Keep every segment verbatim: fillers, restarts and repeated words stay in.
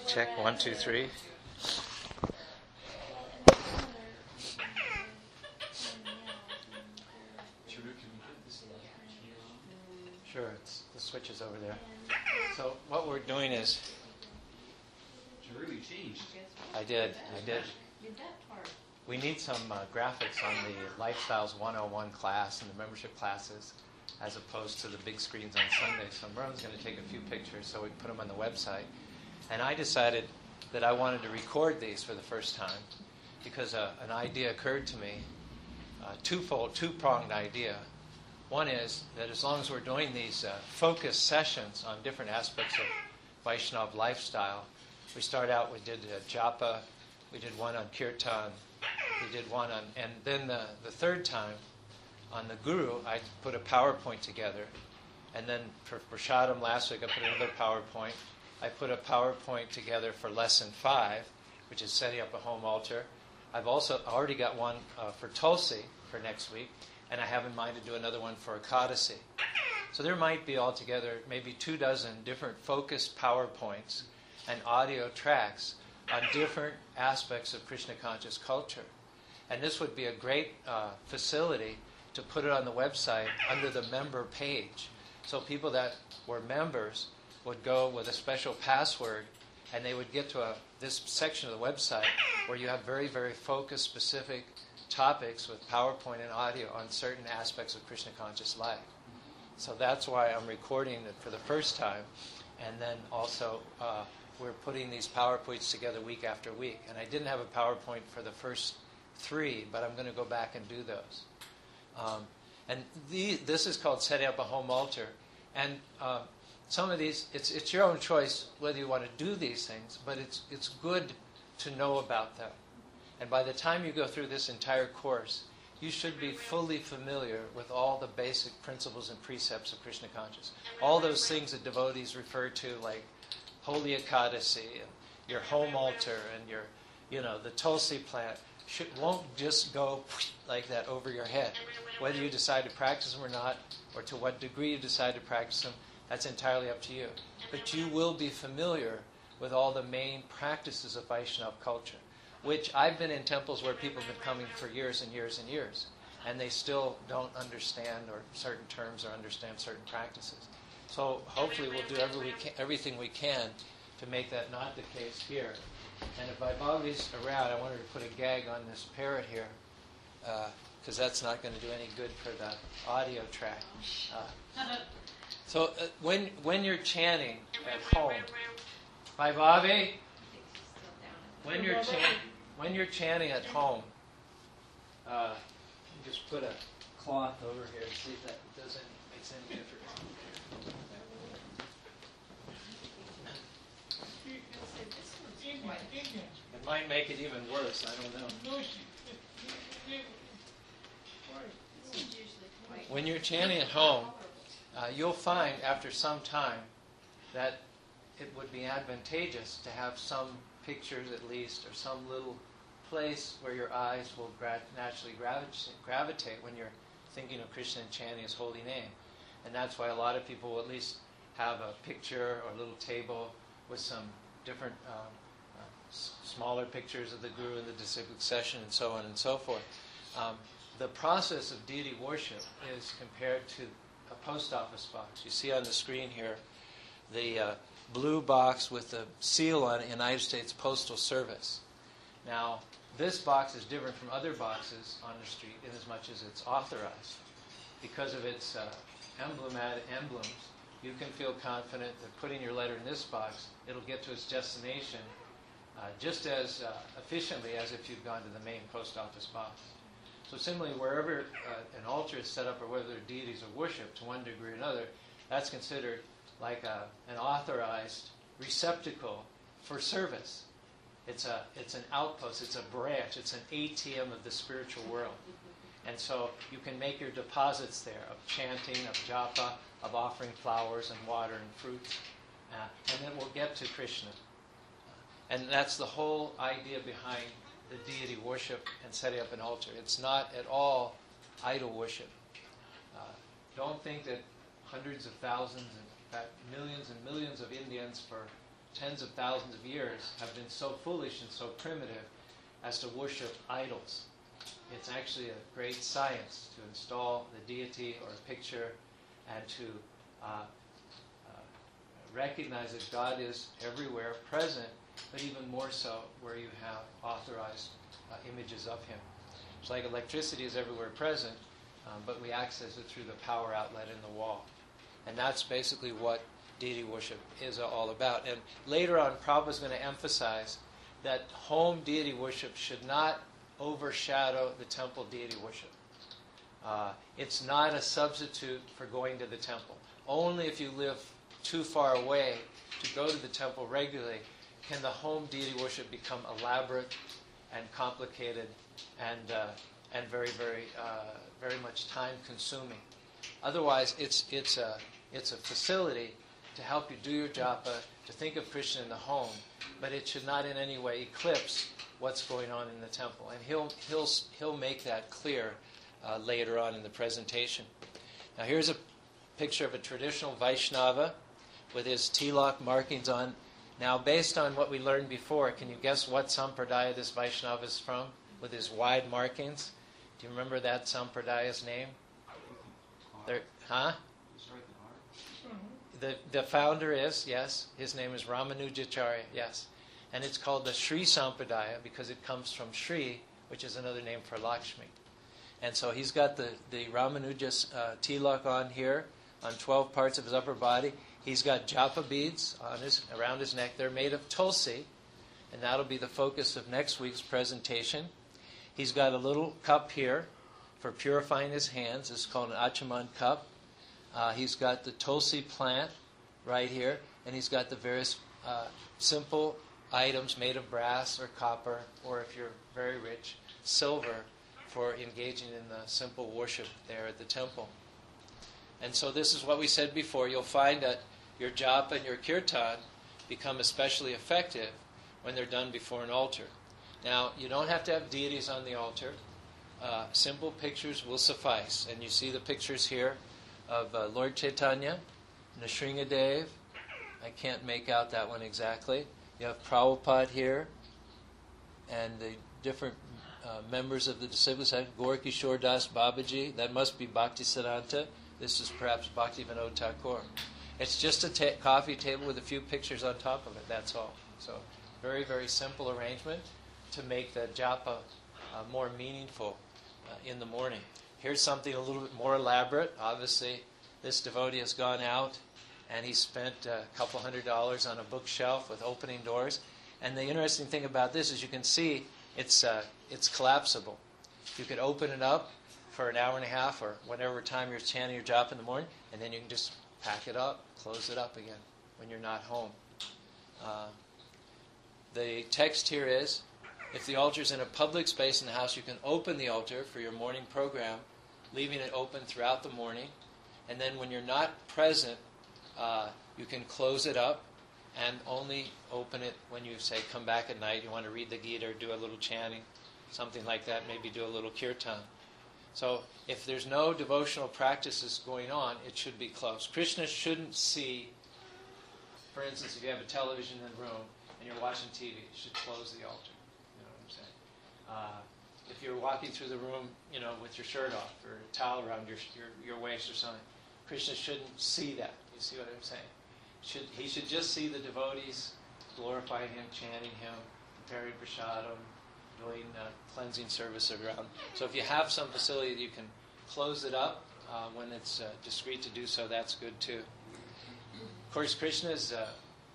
Check one, two, three. Sure, it's, the switch is over there. So what we're doing is... You really changed. I did, I did. We need some uh, graphics on the Lifestyles one oh one class and the membership classes as opposed to the big screens on Sunday. So Merlin's going to take a few pictures so we can put them on the website. And I decided that I wanted to record these for the first time because uh, an idea occurred to me, a twofold, two-pronged idea. One is that as long as we're doing these uh, focused sessions on different aspects of Vaishnava lifestyle, we start out, we did uh, japa, we did one on kirtan, we did one on, and then the, the third time, on the Guru, I put a PowerPoint together. And then for Prashadam last week, I put another PowerPoint. I put a PowerPoint together for Lesson five, which is setting up a home altar. I've also already got one uh, for Tulsi for next week, and I have in mind to do another one for Ekadasi. So there might be altogether maybe two dozen different focused PowerPoints and audio tracks on different aspects of Krishna conscious culture. And this would be a great uh, facility to put it on the website under the member page. So people that were members would go with a special password and they would get to a, this section of the website where you have very, very focused, specific topics with PowerPoint and audio on certain aspects of Krishna conscious life. So that's why I'm recording it for the first time. And then also uh, we're putting these PowerPoints together week after week. And I didn't have a PowerPoint for the first three, but I'm going to go back and do those. Um, and the, this is called setting up a home altar. And uh, some of these, it's it's your own choice whether you want to do these things, but it's it's good to know about them. And by the time you go through this entire course, you should be fully familiar with all the basic principles and precepts of Krishna consciousness. All those things that devotees refer to, like Holy Ekadasi and your home altar and your, you know, the Tulsi plant, should, won't just go like that over your head. Whether you decide to practice them or not, or to what degree you decide to practice them, that's entirely up to you. But you will be familiar with all the main practices of Vaishnava culture, which I've been in temples where people have been coming for years and years and years, and they still don't understand or certain terms or understand certain practices. So hopefully we'll do every we can, everything we can to make that not the case here. And if Vaibhavi's around, I wanted to put a gag on this parrot here, because uh, that's not going to do any good for the audio track. Uh, so uh, when when you're chanting at home, Vaibhavi, when you're chan- when you're chanting at home, uh, you just put a cloth over here and see if that doesn't makes any difference. It might make it even worse, I don't know. When you're chanting at home, uh, you'll find after some time that it would be advantageous to have some pictures at least, or some little place where your eyes will gra- naturally gravitate, gravitate when you're thinking of Krishna and chanting His holy name. And that's why a lot of people will at least have a picture or a little table with some different um, uh, s- smaller pictures of the Guru and the disciplic session and so on and so forth. Um, the process of deity worship is compared to a post office box. You see on the screen here the uh, blue box with the seal on it, United States Postal Service. Now, this box is different from other boxes on the street in as much as it's authorized. Because of its uh, emblematic emblems, you can feel confident that putting your letter in this box, it'll get to its destination uh, just as uh, efficiently as if you'd gone to the main post office box. So similarly, wherever uh, an altar is set up or whether deities are worshipped to one degree or another, that's considered like a, an authorized receptacle for service. It's a it's an outpost, it's a branch, it's an A T M of the spiritual world. And so you can make your deposits there of chanting, of japa, of offering flowers and water and fruits. Uh, and then we'll get to Krishna. Uh, and that's the whole idea behind the deity worship and setting up an altar. It's not at all idol worship. Uh, don't think that hundreds of thousands, in fact millions and millions of Indians for tens of thousands of years, have been so foolish and so primitive as to worship idols. It's actually a great science to install the deity or a picture and to uh, uh, recognize that God is everywhere present, but even more so where you have authorized uh, images of Him. It's like electricity is everywhere present, um, but we access it through the power outlet in the wall. And that's basically what deity worship is all about. And later on, Prabhupada is going to emphasize that home deity worship should not overshadow the temple deity worship. Uh, it's not a substitute for going to the temple. Only if you live too far away to go to the temple regularly can the home deity worship become elaborate and complicated and uh, and very very uh, very much time consuming. Otherwise, it's it's a it's a facility to help you do your japa, to think of Krishna in the home, but it should not in any way eclipse what's going on in the temple. And he'll he'll he'll make that clear uh, later on in the presentation. Now here's a picture of a traditional Vaishnava with his tilak markings on. Now, based on what we learned before, can you guess what sampradaya this Vaishnava is from with his wide markings? Do you remember that sampradaya's name? There, huh? The the founder is, yes, his name is Ramanujacharya, yes. And it's called the Sri Sampradaya because it comes from Sri, which is another name for Lakshmi. And so he's got the, the Ramanuja uh, tilak on here, on twelve parts of his upper body. He's got japa beads on his around his neck. They're made of tulsi, and that'll be the focus of next week's presentation. He's got a little cup here for purifying his hands. It's called an achaman cup. Uh, he's got the tulsi plant right here, and he's got the various uh, simple items made of brass or copper, or if you're very rich, silver, for engaging in the simple worship there at the temple. And so this is what we said before. You'll find that your japa and your kirtan become especially effective when they're done before an altar. Now, you don't have to have deities on the altar. Uh, simple pictures will suffice. And you see the pictures here of uh, Lord Chaitanya, Nrsingadev. I can't make out that one exactly. You have Prabhupada here, and the different uh, members of the disciples. Gorkishore Das Babaji, that must be Bhaktisiddhanta. This is perhaps Bhaktivinoda Thakur. It's just a ta- coffee table with a few pictures on top of it, that's all. So very, very simple arrangement to make the japa uh, more meaningful uh, in the morning. Here's something a little bit more elaborate. Obviously, this devotee has gone out and he spent a couple hundred dollars on a bookshelf with opening doors. And the interesting thing about this is you can see it's uh, it's collapsible. You could open it up for an hour and a half or whatever time you're chanting your japa in the morning, and then you can just pack it up, close it up again when you're not home. Uh, the text here is, if the altar is in a public space in the house, you can open the altar for your morning program, leaving it open throughout the morning. And then when you're not present, uh, you can close it up and only open it when you say, come back at night, you want to read the Gita or do a little chanting, something like that, maybe do a little kirtan. So if there's no devotional practices going on, it should be closed. Krishna shouldn't see, for instance, if you have a television in the room and you're watching T V, you should close the altar. You know what I'm saying? Uh, if you're walking through the room, you know, with your shirt off or a towel around your, your your waist or something, Krishna shouldn't see that. You see what I'm saying? Should he should just see the devotees glorifying him, chanting him, preparing prasadam, doing uh, cleansing service around. So if you have some facility that you can close it up uh, when it's uh, discreet to do so, that's good too. Of course, Krishna is uh,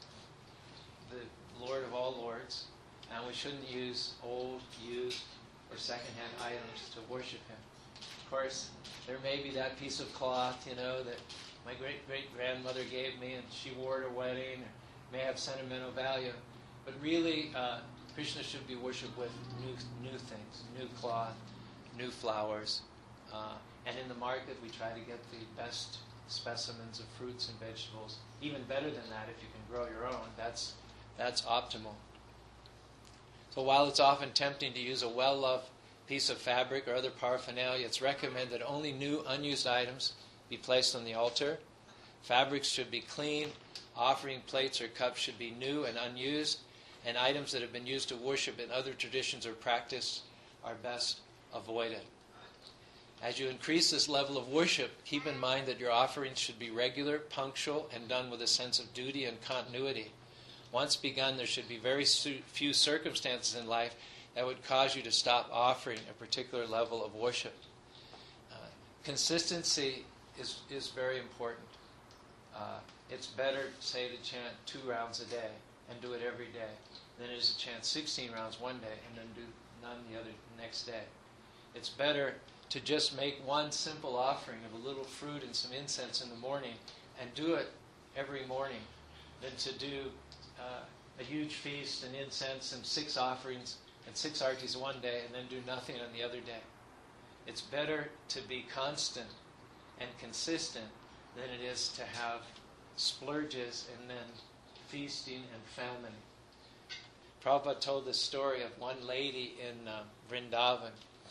the Lord of all lords, and we shouldn't use old, used, or secondhand items to worship him. Of course, there may be that piece of cloth, you know, that my great-great-grandmother gave me and she wore at a wedding, or may have sentimental value, but really, uh, Krishna should be worshipped with new new things, new cloth, new flowers. Uh, and in the market, we try to get the best specimens of fruits and vegetables. Even better than that, if you can grow your own, that's that's optimal. So while it's often tempting to use a well-loved piece of fabric or other paraphernalia, it's recommended that only new, unused items be placed on the altar. Fabrics should be clean, Offering plates or cups should be new and unused, and items that have been used to worship in other traditions or practice are best avoided. As you increase this level of worship, keep in mind that your offerings should be regular, punctual, and done with a sense of duty and continuity. Once begun, there should be very few circumstances in life that would cause you to stop offering a particular level of worship. Uh, consistency is, is very important. Uh, it's better, say, to chant two rounds a day and do it every day than it is to chant sixteen rounds one day and then do none the other next day. It's better to just make one simple offering of a little fruit and some incense in the morning and do it every morning than to do uh, a huge feast and incense and six offerings and six artis one day and then do nothing on the other day. It's better to be constant and consistent than it is to have splurges and then feasting and famine. Prabhupada told the story of one lady in uh, Vrindavan.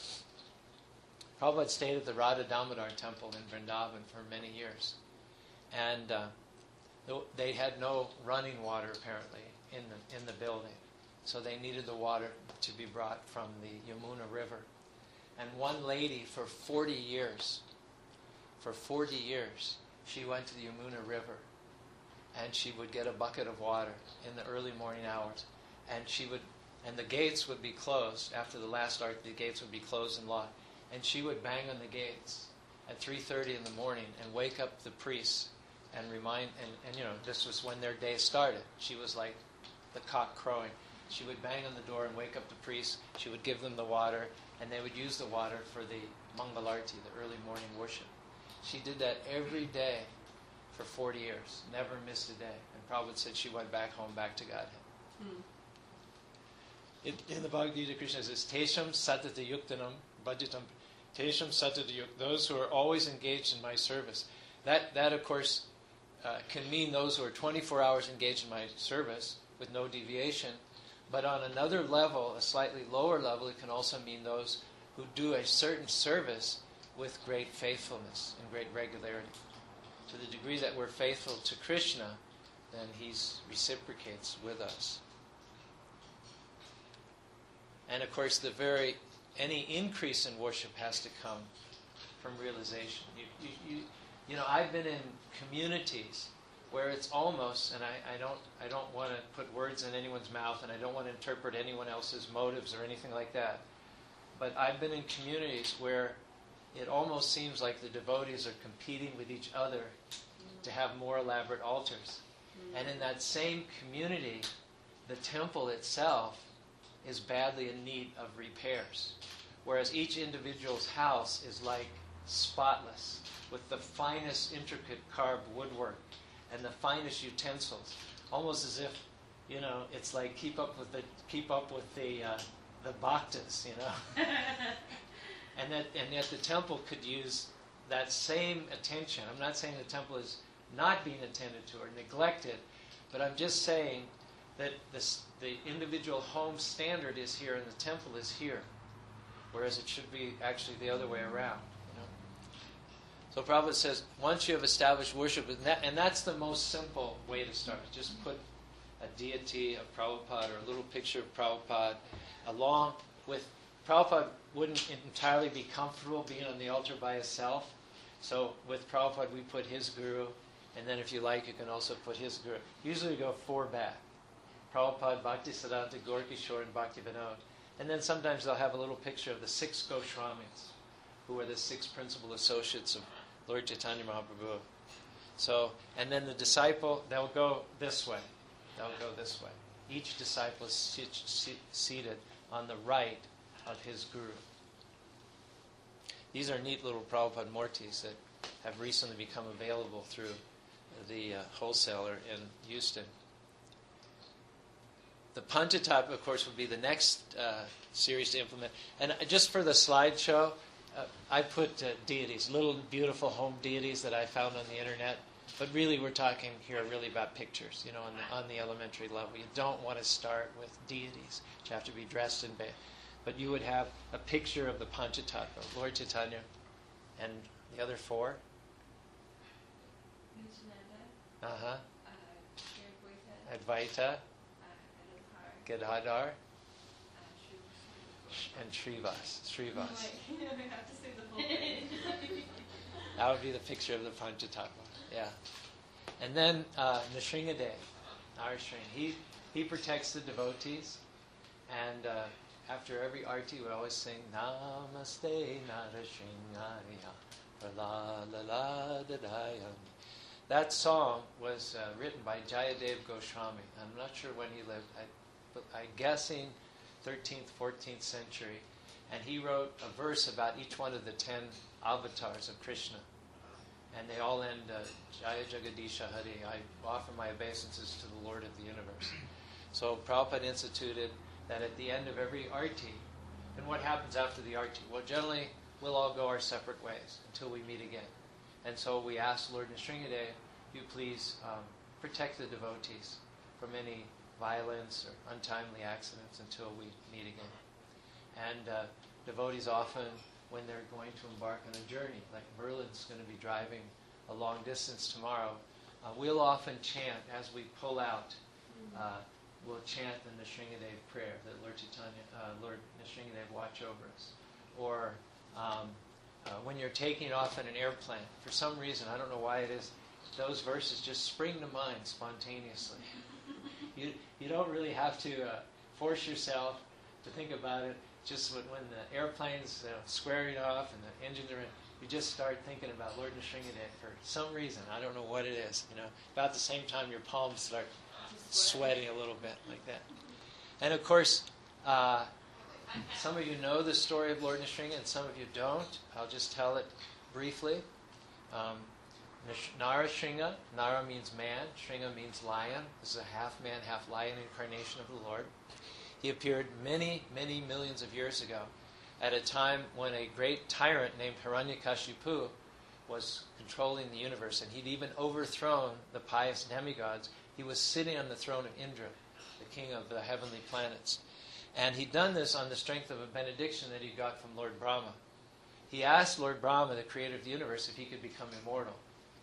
Prabhupada stayed at the Radha Damodar temple in Vrindavan for many years. And uh, they had no running water, apparently, in the, in the building. So they needed the water to be brought from the Yamuna River. And one lady, for forty years, for forty years, she went to the Yamuna River. And she would get a bucket of water in the early morning hours. And she would, and the gates would be closed. After the last arc, the gates would be closed and locked. And she would bang on the gates at three thirty in the morning and wake up the priests and remind, and, and you know, this was when their day started. She was like the cock crowing. She would bang on the door and wake up the priests. She would give them the water, and they would use the water for the Mangalarti, the early morning worship. She did that every day for forty years, never missed a day. And Prabhupada said she went back home, back to Godhead. Hmm. In, in the Bhagavad Gita, Krishna says, Tesham satata yuktanam bhajitam. Tesham satata yuk. Those who are always engaged in my service. That, that of course, uh, can mean those who are twenty-four hours engaged in my service with no deviation. But on another level, a slightly lower level, it can also mean those who do a certain service with great faithfulness and great regularity. To the degree that we're faithful to Krishna, then he reciprocates with us. And of course, the very any increase in worship has to come from realization. You, you, you, you know, I've been in communities where it's almost, and I, I don't, I don't want to put words in anyone's mouth, and I don't want to interpret anyone else's motives or anything like that. But I've been in communities where it almost seems like the devotees are competing with each other to have more elaborate altars. Mm. And in that same community, the temple itself is badly in need of repairs. Whereas each individual's house is like spotless, with the finest intricate carved woodwork and the finest utensils, almost as if, you know, it's like keep up with the keep up with the uh, the bhaktas, you know. And that, and yet the temple could use that same attention. I'm not saying the temple is not being attended to or neglected, but I'm just saying that this, the individual home standard is here and the temple is here, whereas it should be actually the other way around. You know? So Prabhupada says, once you have established worship, and, that, and that's the most simple way to start. Just put a deity of Prabhupada or a little picture of Prabhupada along with Prabhupada wouldn't entirely be comfortable being on the altar by himself. So with Prabhupada, we put his guru, and then if you like, you can also put his guru. Usually we go four back. Prabhupada, Bhaktisiddhanta, Gaura-Kishore, and Bhaktivinoda. And then sometimes they'll have a little picture of the six Goswamis, who are the six principal associates of Lord Chaitanya Mahaprabhu. So, and then the disciple, they'll go this way. They'll go this way. Each disciple is sit, sit, seated on the right of his guru. These are neat little Prabhupada Murtis that have recently become available through the uh, wholesaler in Houston. The Panchatatva, of course, would be the next uh, series to implement. And just for the slideshow, uh, I put uh, deities, little beautiful home deities that I found on the internet. But really, we're talking here really about pictures, you know, on the, on the elementary level. You don't want to start with deities, which have to be dressed in beige. But you would have a picture of the Panchatattva, Lord Chaitanya, and the other four. Uh-huh. Advaita, Gadadhar, and Srivas. Srivas. That would be the picture of the Panchatattva. Yeah. And then uh, Nrsingadev, Narasingha, he he protects the devotees, and uh, after every arti we always sing Namaste Narasingharya Praladadadayam. That song was uh, written by Jayadev Goswami. I'm not sure when he lived. I, but I'm guessing thirteenth, fourteenth century. And he wrote a verse about each one of the ten avatars of Krishna. And they all end, uh, Jaya Jagadisha Hari, I offer my obeisances to the Lord of the universe. So Prabhupada instituted that at the end of every arti, and what happens after the arti? Well, generally, we'll all go our separate ways until we meet again. And so we ask Lord Nrsingadev, you please um, protect the devotees from any violence or untimely accidents until we meet again. And uh, devotees often, when they're going to embark on a journey, like Merlin's going to be driving a long distance tomorrow, uh, we'll often chant as we pull out, uh, we'll chant the Nrsingadev prayer, that Lord Chaitanya, uh, Lord Nrsingadev watch over us. Or um, uh, when you're taking off in an airplane, for some reason, I don't know why it is, those verses just spring to mind spontaneously. You you don't really have to uh, force yourself to think about it. Just when, when the airplane's uh, squaring off and the engines are in, you just start thinking about Lord Nrsingadev for some reason. I don't know what it is. You know, about the same time your palms start sweating a little bit like that. And of course, uh, some of you know the story of Lord Nrsinga and some of you don't. I'll just tell it briefly. Um, Narasingha, Nara means man, Shringa means lion. This is a half man, half lion incarnation of the Lord. He appeared many, many millions of years ago at a time when a great tyrant named Hiranyakashipu was controlling the universe, and he'd even overthrown the pious demigods. He was sitting on the throne of Indra, the king of the heavenly planets. And he'd done this on the strength of a benediction that he got from Lord Brahma. He asked Lord Brahma, the creator of the universe, if he could become immortal.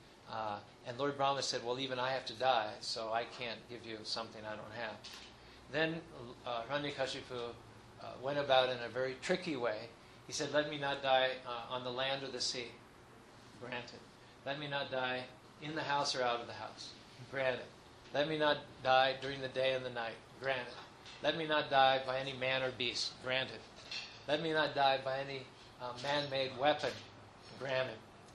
Uh, and Lord Brahma said, well, even I have to die, so I can't give you something I don't have. Then uh, Hiranyakashipu uh, went about in a very tricky way. He said, let me not die uh, on the land or the sea. Granted. Let me not die in the house or out of the house. Granted. Let me not die during the day and the night. Granted. Let me not die by any man or beast. Granted. Let me not die by any uh, man-made weapon. Granted.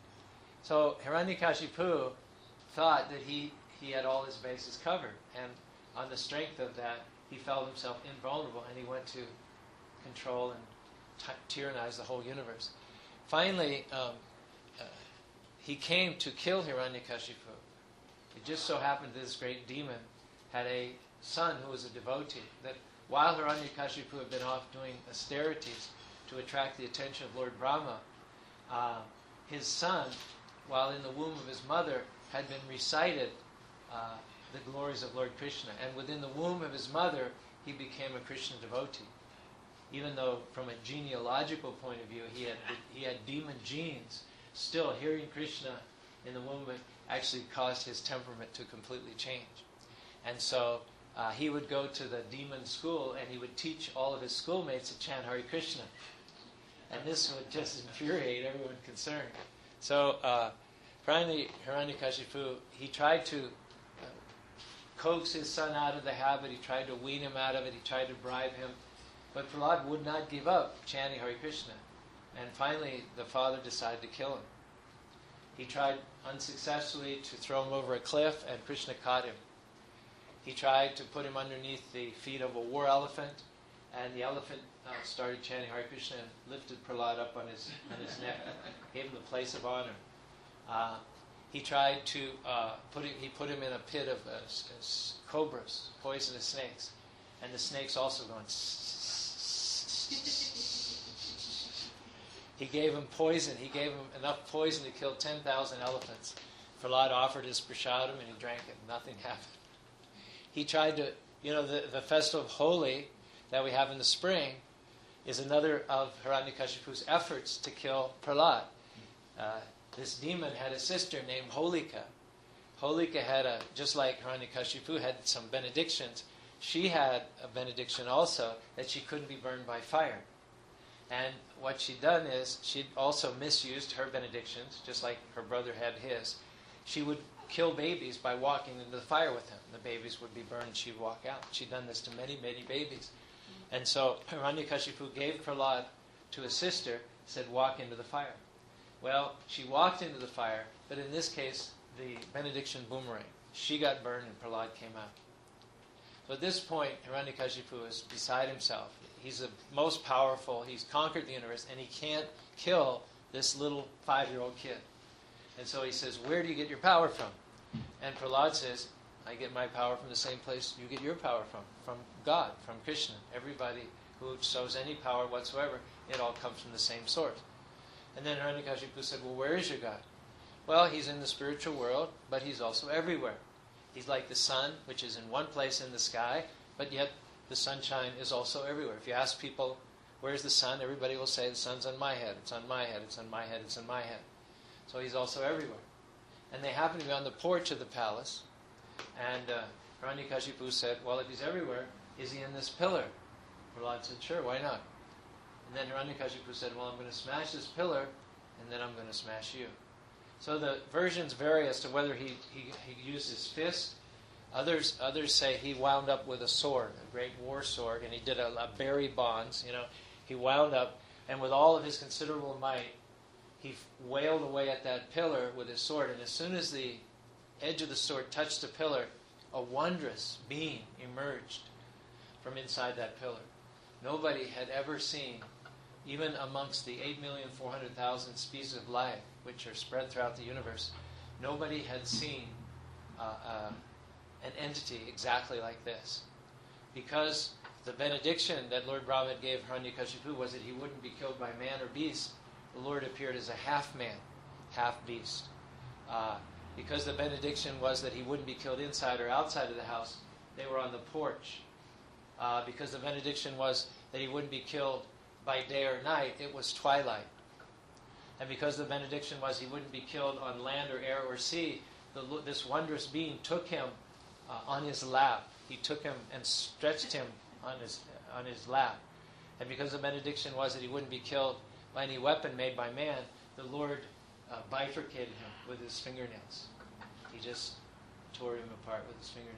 So Hiranyakashipu thought that he, he had all his bases covered. And on the strength of that, he felt himself invulnerable, and he went to control and t- tyrannize the whole universe. Finally, um, uh, he came to kill Hiranyakashipu. It just so happened that this great demon had a son who was a devotee, that while Hiranyakashipu had been off doing austerities to attract the attention of Lord Brahma, uh, his son, while in the womb of his mother, had been recited uh, the glories of Lord Krishna. And within the womb of his mother, he became a Krishna devotee. Even though from a genealogical point of view, he had he had demon genes, still hearing Krishna in the womb actually caused his temperament to completely change. And so uh, he would go to the demon school and he would teach all of his schoolmates to chant Hare Krishna. And this would just infuriate everyone concerned. So uh, finally, Hiranyakashipu, he tried to coax his son out of the habit. He tried to wean him out of it. He tried to bribe him. But Prahlad would not give up chanting Hare Krishna. And finally, the father decided to kill him. He tried unsuccessfully to throw him over a cliff, and Krishna caught him. He tried to put him underneath the feet of a war elephant, and the elephant uh, started chanting Hare Krishna and lifted Prahlad up on his, on his neck, gave him the place of honor. Uh, He tried to uh, put him, he put him in a pit of uh, s- s- cobras, poisonous snakes, and the snakes also going. He gave him poison. He gave him enough poison to kill ten thousand elephants. Prahlad offered his prasadam and he drank it. Nothing happened. He tried to, you know, the, the festival of Holi that we have in the spring is another of Hiranyakashipu's efforts to kill Prahlad. Uh, This demon had a sister named Holika, Holika had a, just like Hiranyakashipu had some benedictions, she had a benediction also that she couldn't be burned by fire. And what she'd done is she'd also misused her benedictions, just like her brother had his. She would kill babies by walking into the fire with him. The babies would be burned and she'd walk out. She'd done this to many, many babies. And so Hiranyakashipu gave Prahlad to his sister, said, walk into the fire. Well, she walked into the fire, but in this case, the benediction boomerang. She got burned and Prahlad came out. So at this point, Hiranyakashipu is beside himself. He's the most powerful. He's conquered the universe, and he can't kill this little five-year-old kid. And so he says, where do you get your power from? And Prahlad says, I get my power from the same place you get your power from, from God, from Krishna. Everybody who shows any power whatsoever, it all comes from the same source. And then Hiranyakashipu said, well, where is your God? Well, he's in the spiritual world, but he's also everywhere. He's like the sun, which is in one place in the sky, but yet the sunshine is also everywhere. If you ask people, where's the sun? Everybody will say, the sun's on my head, it's on my head, it's on my head, it's on my head. So he's also everywhere. And they happened to be on the porch of the palace, and uh, Hiranyakashipu said, well, if he's everywhere, is he in this pillar? Prahlad said, sure, why not? And then Hiranyakashipu said, well, I'm going to smash this pillar, and then I'm going to smash you. So the versions vary as to whether he, he, he used his fist. Others others say he wound up with a sword, a great war sword, and he did a, a Barry Bonds, you know. He wound up, and with all of his considerable might, he wailed away at that pillar with his sword, and as soon as the edge of the sword touched the pillar, a wondrous being emerged from inside that pillar. Nobody had ever seen, even amongst the eight million four hundred thousand species of life which are spread throughout the universe, nobody had seen uh, uh, an entity exactly like this. Because the benediction that Lord Brahma gave Hiranyakashipu was that he wouldn't be killed by man or beast, the Lord appeared as a half-man, half-beast. Uh, because the benediction was that he wouldn't be killed inside or outside of the house, they were on the porch. Uh, because the benediction was that he wouldn't be killed by day or night, it was twilight. And because the benediction was he wouldn't be killed on land or air or sea, the, this wondrous being took him uh, on his lap. He took him and stretched him on his on his lap. And because the benediction was that he wouldn't be killed by any weapon made by man, the Lord uh, bifurcated him with his fingernails. He just tore him apart with his fingernails.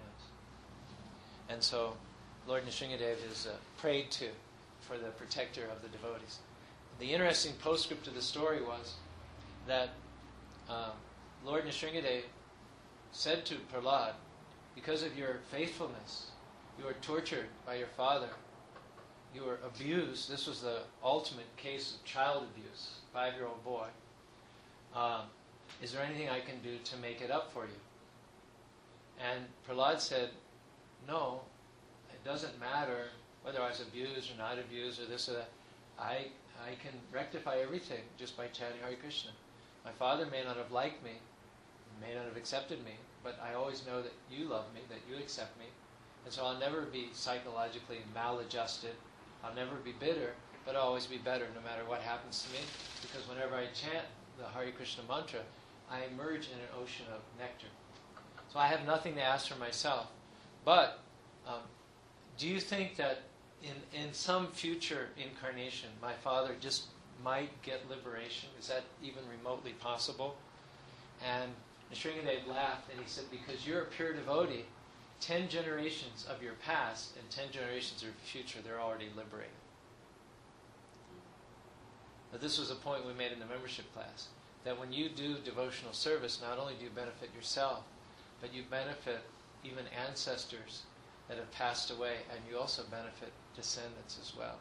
And so Lord Nrsingadev is uh, prayed to for the protector of the devotees. The interesting postscript to the story was that um, Lord Nrsingadev said to Prahlad, because of your faithfulness, you were tortured by your father. You were abused. This was the ultimate case of child abuse, five-year-old boy. Um, is there anything I can do to make it up for you? And Prahlad said, no, it doesn't matter whether I was abused or not abused or this or that. I I can rectify everything just by chanting Hare Krishna. My father may not have liked me, may not have accepted me, but I always know that you love me, that you accept me. And so I'll never be psychologically maladjusted. I'll never be bitter, but I'll always be better no matter what happens to me. Because whenever I chant the Hare Krishna mantra, I emerge in an ocean of nectar. So I have nothing to ask for myself. But um, do you think that in, in some future incarnation, my father just might get liberation? Is that even remotely possible? And Nrsingadev laughed and he said, because you're a pure devotee, ten generations of your past and ten generations of your future, they're already liberated. Now, this was a point we made in the membership class, that when you do devotional service, not only do you benefit yourself, but you benefit even ancestors that have passed away, and you also benefit descendants as well.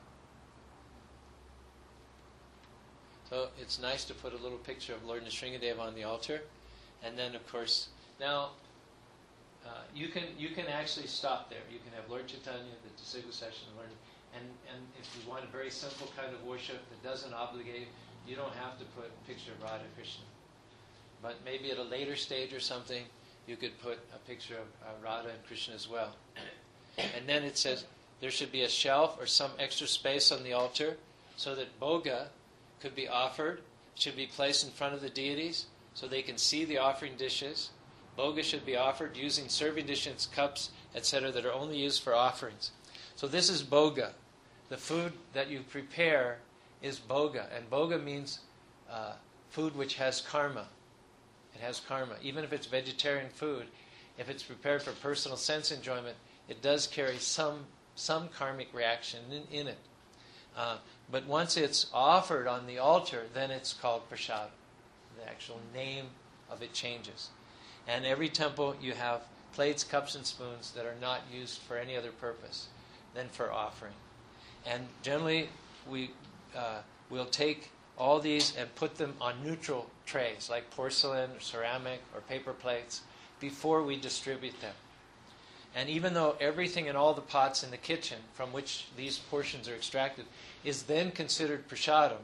So it's nice to put a little picture of Lord Nrsingadev on the altar, and then of course, now uh, you can you can actually stop there. You can have Lord Chaitanya, the Tasigu session, Lord, and and if you want a very simple kind of worship that doesn't obligate, you don't have to put a picture of Radha Krishna. But maybe at a later stage or something, you could put a picture of uh, Radha and Krishna as well. And then it says there should be a shelf or some extra space on the altar so that bhoga could be offered, should be placed in front of the deities so they can see the offering dishes. Boga should be offered using serving dishes, cups, et cetera that are only used for offerings. So this is boga. The food that you prepare is boga. And boga means uh, food which has karma. It has karma. Even if it's vegetarian food, if it's prepared for personal sense enjoyment, it does carry some some karmic reaction in, in it. Uh, but once it's offered on the altar, then it's called prasad. The actual name of it changes. And every temple you have plates, cups, and spoons that are not used for any other purpose than for offering. And generally, we uh, will take all these and put them on neutral trays, like porcelain or ceramic or paper plates, before we distribute them. And even though everything in all the pots in the kitchen from which these portions are extracted is then considered prasadam,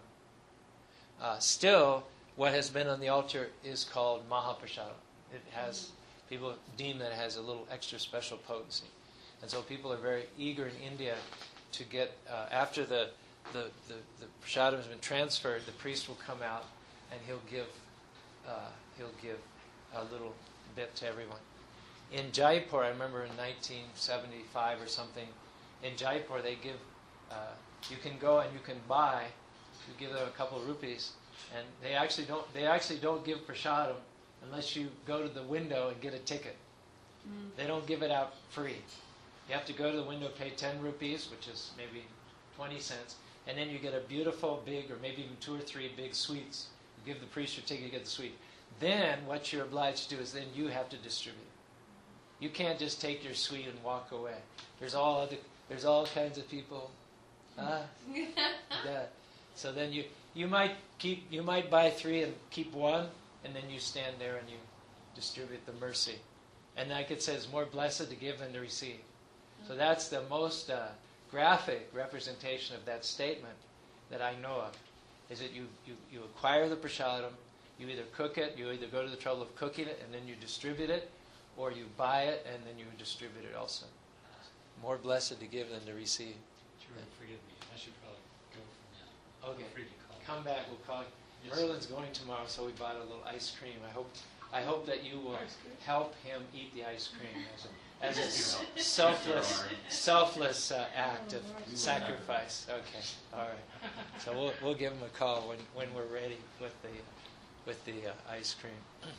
uh, still what has been on the altar is called mahaprasadam. It has, people deem that it has a little extra special potency. And so people are very eager in India to get, uh, after the, the, the, the prasadam has been transferred, the priest will come out and he'll give, uh, he'll give a little bit to everyone. In Jaipur, I remember in nineteen seventy-five or something, in Jaipur they give, uh, you can go and you can buy, you give them a couple of rupees, and they actually don't, they actually don't give prasadam unless you go to the window and get a ticket. Mm. They don't give it out free. You have to go to the window, pay ten rupees, which is maybe twenty cents, and then you get a beautiful big, or maybe even two or three big sweets. You give the priest your ticket, you get the sweet. Then what you're obliged to do is then you have to distribute. You can't just take your sweet and walk away. There's all other, there's all kinds of people. Huh? Yeah. So then you you might keep you might buy three and keep one, and then you stand there and you distribute the mercy. And like it says, more blessed to give than to receive. So that's the most uh, graphic representation of that statement that I know of. Is that you, you, you acquire the prasadam, you either cook it, you either go to the trouble of cooking it and then you distribute it, or you buy it and then you distribute it also. More blessed to give than to receive. Sure, forgive me. I should probably go from now. Okay. Feel free to call. Come back, we'll call you. Yes. Merlin's going tomorrow, so we bought a little ice cream. I hope I hope that you will help him eat the ice cream as a, as a selfless selfless uh, act of sacrifice. Okay, all right. So we'll we'll give him a call when, when we're ready with the with the uh, ice cream.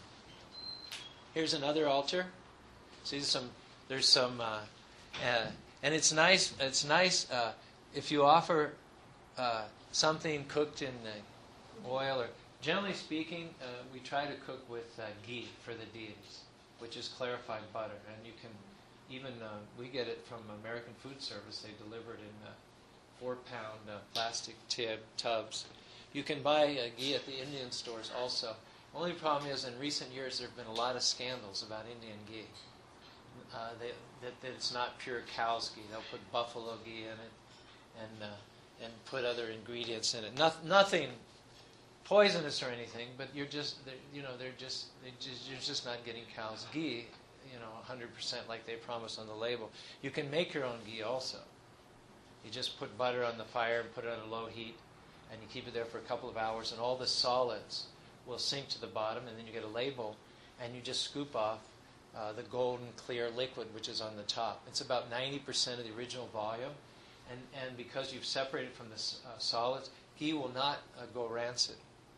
Here's another altar. See some. There's some, uh, uh, and it's nice. It's nice uh, if you offer uh, something cooked in uh, oil, or generally speaking, uh, we try to cook with uh, ghee for the deities, which is clarified butter, and you can even uh, we get it from American Food Service. They deliver it in uh, four-pound uh, plastic tib tubs. You can buy uh, ghee at the Indian stores also. Only problem is, in recent years, there have been a lot of scandals about Indian ghee. Uh, they, that, that it's not pure cow's ghee. They'll put buffalo ghee in it, and uh, and put other ingredients in it. No, nothing poisonous or anything, but you're just, you know, they're just, they just, you're just not getting cow's ghee, you know, one hundred percent like they promise on the label. You can make your own ghee also. You just put butter on the fire and put it on a low heat, and you keep it there for a couple of hours, and all the solids will sink to the bottom, and then you get a label, and you just scoop off uh, the golden clear liquid which is on the top. It's about ninety percent of the original volume, and, and because you've separated from the uh, solids, ghee will not uh, go rancid.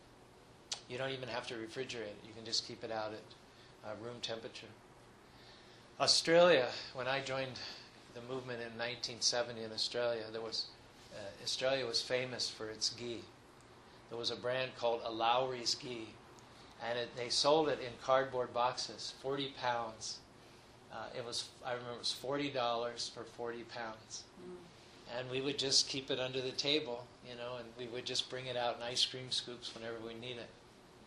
You don't even have to refrigerate it. You can just keep it out at uh, room temperature. Australia, when I joined the movement in nineteen seventy in Australia, there was uh, Australia was famous for its ghee. There was a brand called a Lowry's ghee, and it, they sold it in cardboard boxes, forty pounds. Uh, it was, I remember, it was forty dollars for forty pounds. Mm. And we would just keep it under the table, you know, and we would just bring it out in ice cream scoops whenever we need it.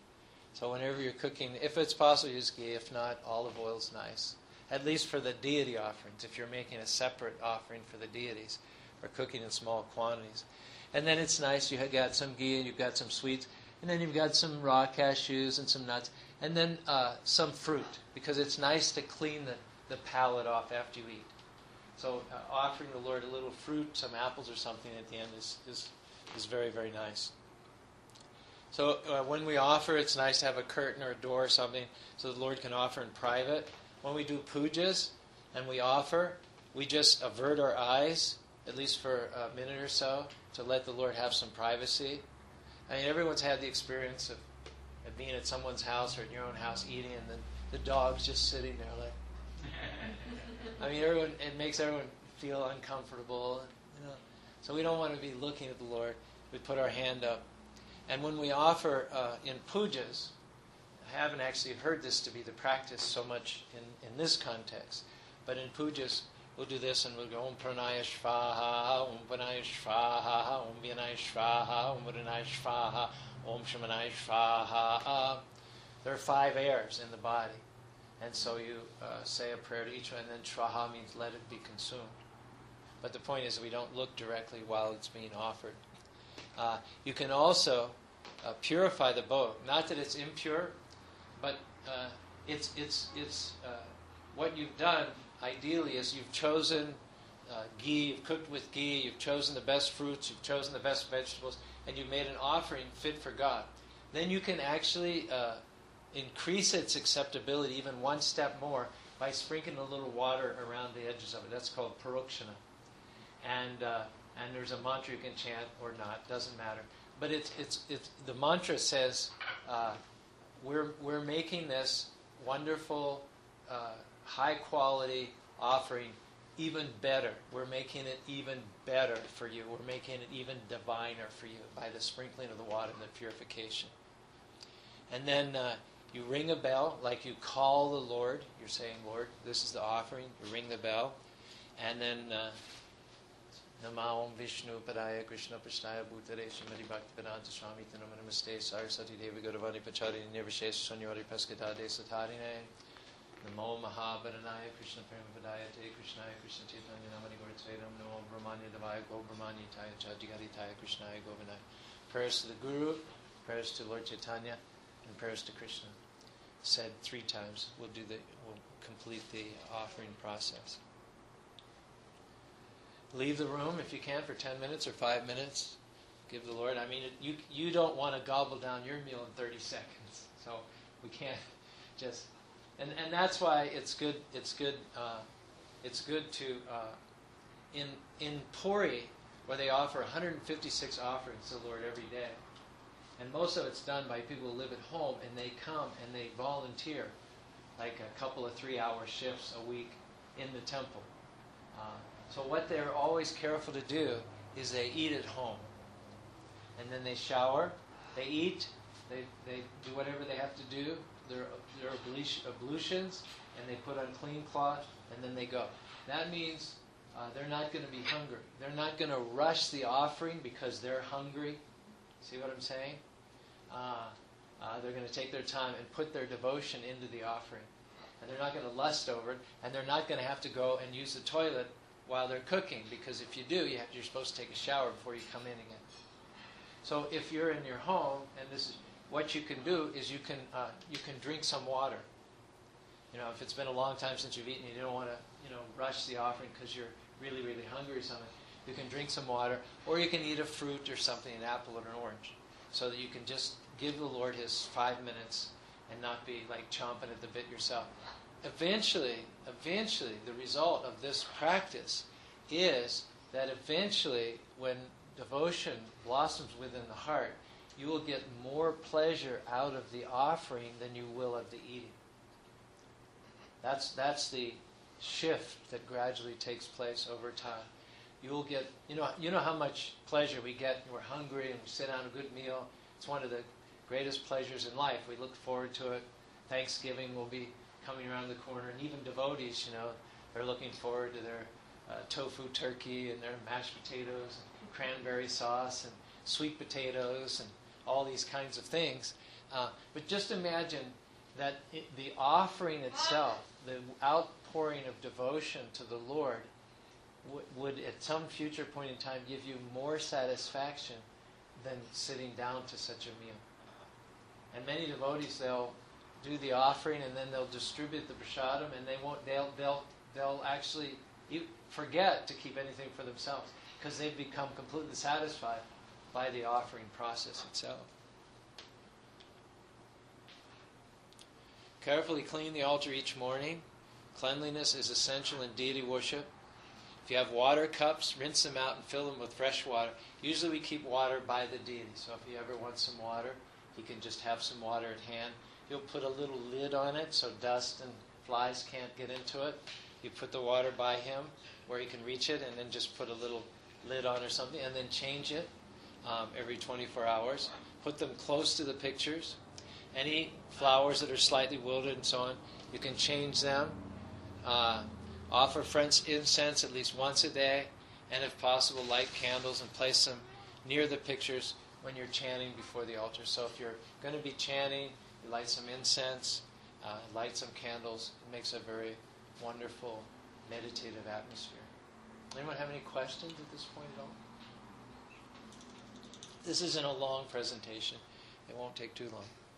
So whenever you're cooking, if it's possible, use ghee. If not, olive oil's nice. At least for the deity offerings, if you're making a separate offering for the deities, or cooking in small quantities. And then it's nice, you have got some ghee, and you've got some sweets, and then you've got some raw cashews and some nuts, and then uh, some fruit, because it's nice to clean the, the palate off after you eat. So uh, offering the Lord a little fruit, some apples or something at the end is, is, is very, very nice. So uh, when we offer, it's nice to have a curtain or a door or something so the Lord can offer in private. When we do pujas and we offer, we just avert our eyes, at least for a minute or so, to let the Lord have some privacy. I mean, everyone's had the experience of, of being at someone's house or in your own house eating, and the, the dog's just sitting there like... I mean, everyone. It makes everyone feel uncomfortable, you know. So we don't want to be looking at the Lord. We put our hand up. And when we offer uh, in pujas, I haven't actually heard this to be the practice so much in, in this context, but in pujas, we'll do this and we'll go Om Pranaya Shvaha, Om Pranaya Shvaha, Om Vyanaya Shvaha, Om Pranaya Shvaha, Om Shamanaya Shvaha. There are five airs in the body. And so you uh, say a prayer to each one, and then Shvaha means let it be consumed. But the point is we don't look directly while it's being offered. Uh, you can also uh, purify the bow. Not that it's impure, but uh, it's it's it's uh, what you've done. Ideally, is you've chosen uh, ghee, you've cooked with ghee, you've chosen the best fruits, you've chosen the best vegetables, and you've made an offering fit for God. Then you can actually uh, increase its acceptability even one step more by sprinkling a little water around the edges of it. That's called parokshana. And uh, and there's a mantra you can chant or not, doesn't matter. But it's it's it's the mantra says uh, we're we're making this wonderful, uh, high quality offering even better. We're making it even better for you. We're making it even diviner for you by the sprinkling of the water and the purification. And then uh, you ring a bell, like you call the Lord. You're saying, Lord, this is the offering. You ring the bell. And then Nama Om Vishnu Padaya Krishna Pashnaya Bhutare Shrimati Bhaktivedanta Swami Tanama Namaste Saraswati Devi Gauravani Pachari Nirvishesh Sanyori Paskadade Satarine Namo Mahabharanaya Krishna Premapadaya Te Krishnaya Krishna Chaitanya Namani Gauratsvedam Namo Brahmanya Devaya Go Brahmanya Taya Chadigari Taya Krishnaya Govinaya. Prayers to the Guru, prayers to Lord Chaitanya, and prayers to Krishna. Said three times. We'll do the we'll complete the offering process. Leave the room if you can for ten minutes or five minutes. Give the Lord. I mean, it, you you don't want to gobble down your meal in thirty seconds. So we can't just. And and that's why it's good. It's good. Uh, it's good to uh, in in Puri, where they offer one hundred fifty-six offerings to the Lord every day, and most of it's done by people who live at home, and they come and they volunteer, like a couple of three-hour shifts a week in the temple. Uh, So what they're always careful to do is they eat at home. And then they shower, they eat, they they do whatever they have to do, their, their ablutions, and they put on clean cloth, and then they go. That means uh, they're not going to be hungry. They're not going to rush the offering because they're hungry. See what I'm saying? Uh, uh, they're going to take their time and put their devotion into the offering. And they're not going to lust over it, and they're not going to have to go and use the toilet while they're cooking, because if you do, you have, you're supposed to take a shower before you come in again. So if you're in your home, and this is what you can do, is you can uh, you can drink some water. You know, if it's been a long time since you've eaten, you don't want to you know rush the offering because you're really really hungry or something. You can drink some water, or you can eat a fruit or something, an apple or an orange, so that you can just give the Lord His five minutes and not be like chomping at the bit yourself. Eventually, eventually, the result of this practice is that eventually, when devotion blossoms within the heart, you will get more pleasure out of the offering than you will of the eating. That's that's the shift that gradually takes place over time. You will get, you know, you know how much pleasure we get when we're hungry and we sit down a good meal. It's one of the greatest pleasures in life. We look forward to it. Thanksgiving will be coming around the corner, and even devotees, you know, they're looking forward to their uh, tofu turkey and their mashed potatoes and cranberry sauce and sweet potatoes and all these kinds of things. Uh, but just imagine that it, the offering itself, the outpouring of devotion to the Lord, w- would at some future point in time give you more satisfaction than sitting down to such a meal. And many devotees, they'll do the offering, and then they'll distribute the prasadam, and they won't. They'll they'll they'll actually forget to keep anything for themselves because they've become completely satisfied by the offering process itself. Carefully clean the altar each morning. Cleanliness is essential in deity worship. If you have water cups, rinse them out and fill them with fresh water. Usually we keep water by the deity, so if he ever wants some water, he can just have some water at hand. You'll put a little lid on it so dust and flies can't get into it. You put the water by him where he can reach it, and then just put a little lid on or something, and then change it um, every twenty-four hours. Put them close to the pictures. Any flowers that are slightly wilted and so on, you can change them. Uh, offer French incense at least once a day, and if possible, light candles and place them near the pictures when you're chanting before the altar. So if you're going to be chanting, you light some incense, uh, light some candles. It makes a very wonderful meditative atmosphere. Anyone have any questions at this point at all? This isn't a long presentation. It won't take too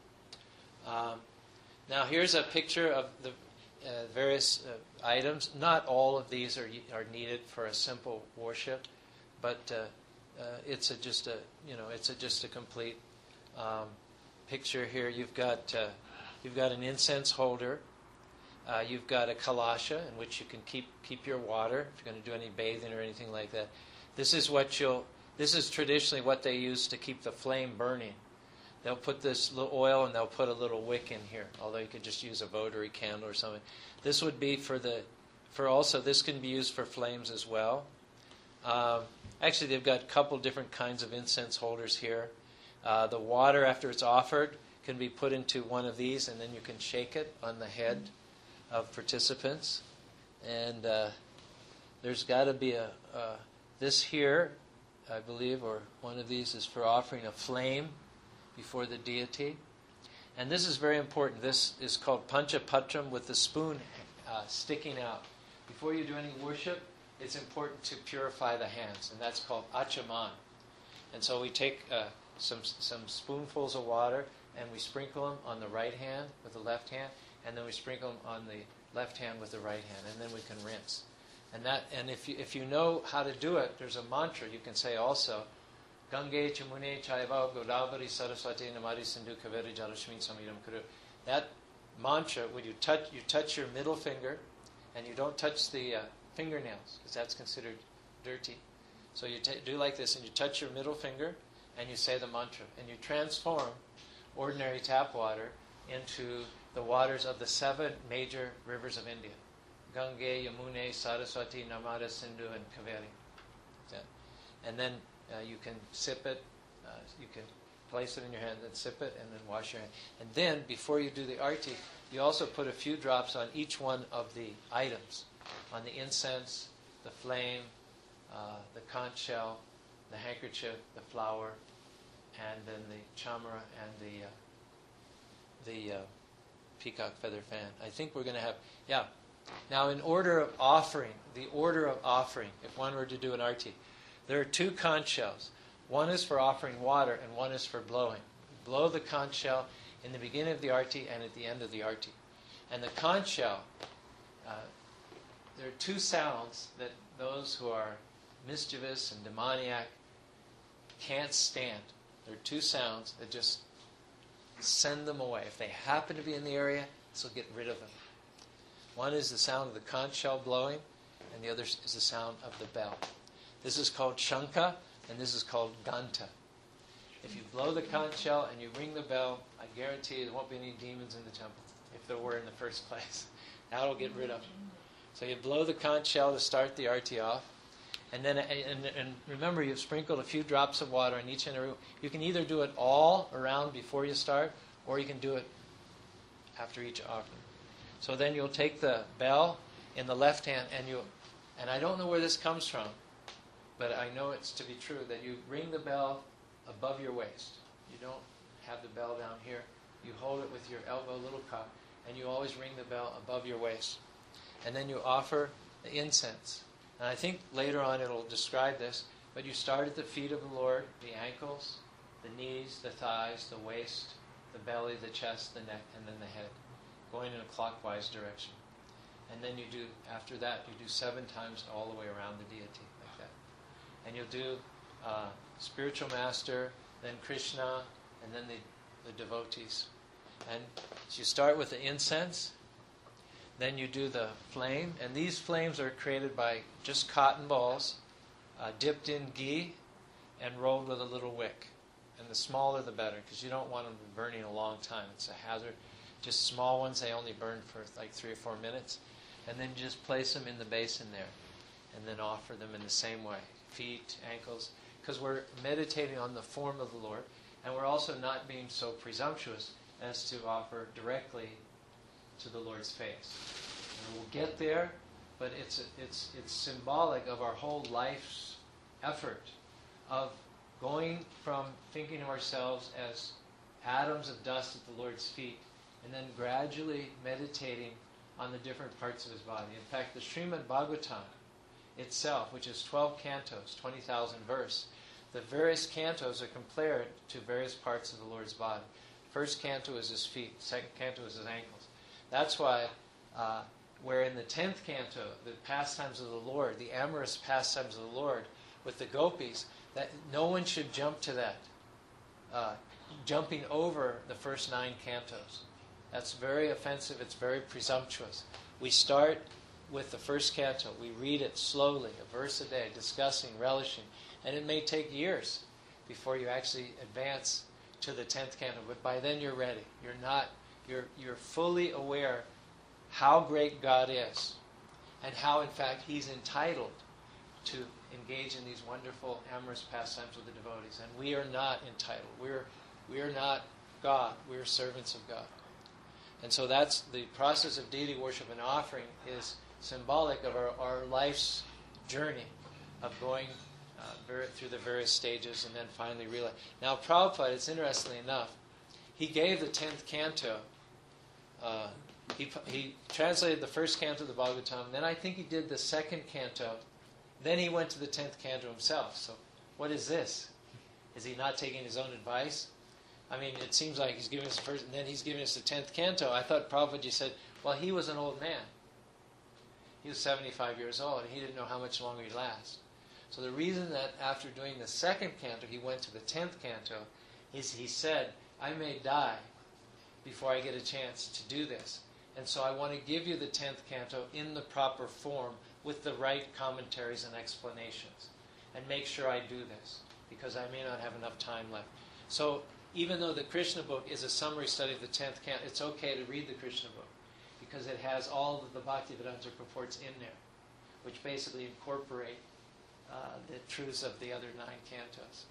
long. Um, now here's a picture of the uh, various uh, items. Not all of these are are needed for a simple worship, but uh, uh, it's a, just a you know it's a, just a complete um, picture here. You've got uh, you've got an incense holder. Uh, you've got a kalasha in which you can keep keep your water if you're going to do any bathing or anything like that. This is what you'll. This is traditionally what they use to keep the flame burning. They'll put this little oil and they'll put a little wick in here. Although you could just use a votary candle or something. This would be for the, for also this can be used for flames as well. Um, actually, they've got a couple different kinds of incense holders here. Uh, the water after it's offered can be put into one of these, and then you can shake it on the head of participants. And uh, there's got to be a uh, this here, I believe, or one of these is for offering a flame before the deity. And this is very important. This is called Panchapatram, with the spoon uh, sticking out. Before you do any worship, it's important to purify the hands, and that's called achaman. And so we take uh, some some spoonfuls of water and we sprinkle them on the right hand with the left hand, and then we sprinkle them on the left hand with the right hand, and then we can rinse. And that, and if you if you know how to do it, there's a mantra you can say also. Gange Chamune Chaiva Godavari Saraswati Namari Sindhu Kaveri Jalashmin Samidam Kuru. That mantra, when you touch you touch your middle finger, and you don't touch the uh, fingernails, because that's considered dirty. So you t- do like this, and you touch your middle finger, and you say the mantra, and you transform ordinary tap water into the waters of the seven major rivers of India: Gange, Yamune, Saraswati, Narmada, Sindhu, and Kaveri. Yeah. And then uh, you can sip it. Uh, you can place it in your hand and sip it, and then wash your hand. And then, before you do the arti, you also put a few drops on each one of the items, on the incense, the flame, uh, the conch shell, the handkerchief, the flower, and then the chamara and the uh, the uh, peacock feather fan. I think we're going to have, yeah. Now, in order of offering, the order of offering, if one were to do an arti, there are two conch shells. One is for offering water, and one is for blowing. Blow the conch shell in the beginning of the arti and at the end of the arti. And the conch shell, uh, there are two sounds that those who are mischievous and demoniac can't stand. There are two sounds that just send them away. If they happen to be in the area, this will get rid of them. One is the sound of the conch shell blowing, and the other is the sound of the bell. This is called Shankha, and this is called Ganta. If you blow the conch shell and you ring the bell, I guarantee you there won't be any demons in the temple, if there were in the first place. That will get rid of them. So you blow the conch shell to start the arti off, and then and, and remember, you've sprinkled a few drops of water in each and every. You can either do it all around before you start, or you can do it after each offering. So then you'll take the bell in the left hand, and you, and I don't know where this comes from, but I know it's to be true, that you ring the bell above your waist. You don't have the bell down here. You hold it with your elbow, little cup, and you always ring the bell above your waist. And then you offer the incense. And I think later on it'll describe this, but you start at the feet of the Lord, the ankles, the knees, the thighs, the waist, the belly, the chest, the neck, and then the head, going in a clockwise direction. And then you do, after that, you do seven times all the way around the deity, like that. And you'll do uh, spiritual master, then Krishna, and then the, the devotees. And you start with the incense, then you do the flame, and these flames are created by just cotton balls uh, dipped in ghee and rolled with a little wick. And the smaller the better, because you don't want them burning a long time. It's a hazard. Just small ones, they only burn for like three or four minutes. And then you just place them in the basin there, and then offer them in the same way. Feet, ankles, because we're meditating on the form of the Lord, and we're also not being so presumptuous as to offer directly to the Lord's face. And we'll get there, but it's it's it's symbolic of our whole life's effort of going from thinking of ourselves as atoms of dust at the Lord's feet, and then gradually meditating on the different parts of His body. In fact, the Srimad Bhagavatam itself, which is twelve cantos, twenty thousand verse, the various cantos are compared to various parts of the Lord's body. First canto is His feet, second canto is His ankles. That's why, uh, where in the tenth canto, the pastimes of the Lord, the amorous pastimes of the Lord with the gopis, that no one should jump to that, uh, jumping over the first nine cantos. That's very offensive. It's very presumptuous. We start with the first canto. We read it slowly, a verse a day, discussing, relishing, and it may take years before you actually advance to the tenth canto. But by then you're ready. You're not. You're you're fully aware how great God is, and how in fact He's entitled to engage in these wonderful amorous pastimes with the devotees. And we are not entitled. We're we are not God. We're servants of God. And so that's the process of deity worship and offering is symbolic of our, our life's journey of going uh, ver- through the various stages and then finally realize. Now, Prabhupada, it's interestingly enough, he gave the tenth canto. Uh, he, he translated the first canto of the Bhagavatam. Then I think he did the second canto. Then he went to the tenth canto himself. So what is this? Is he not taking his own advice? I mean, it seems like he's giving us the first, and then he's giving us the tenth canto. I thought Prabhupada just said, well, he was an old man. He was seventy-five years old, and he didn't know how much longer he'd last. So the reason that after doing the second canto, he went to the tenth canto, is he said, I may die before I get a chance to do this. And so I want to give you the tenth canto in the proper form with the right commentaries and explanations. And make sure I do this, because I may not have enough time left. So even though the Krishna book is a summary study of the tenth canto, it's okay to read the Krishna book, because it has all of the Bhaktivedanta purports in there, which basically incorporate uh, the truths of the other nine cantos.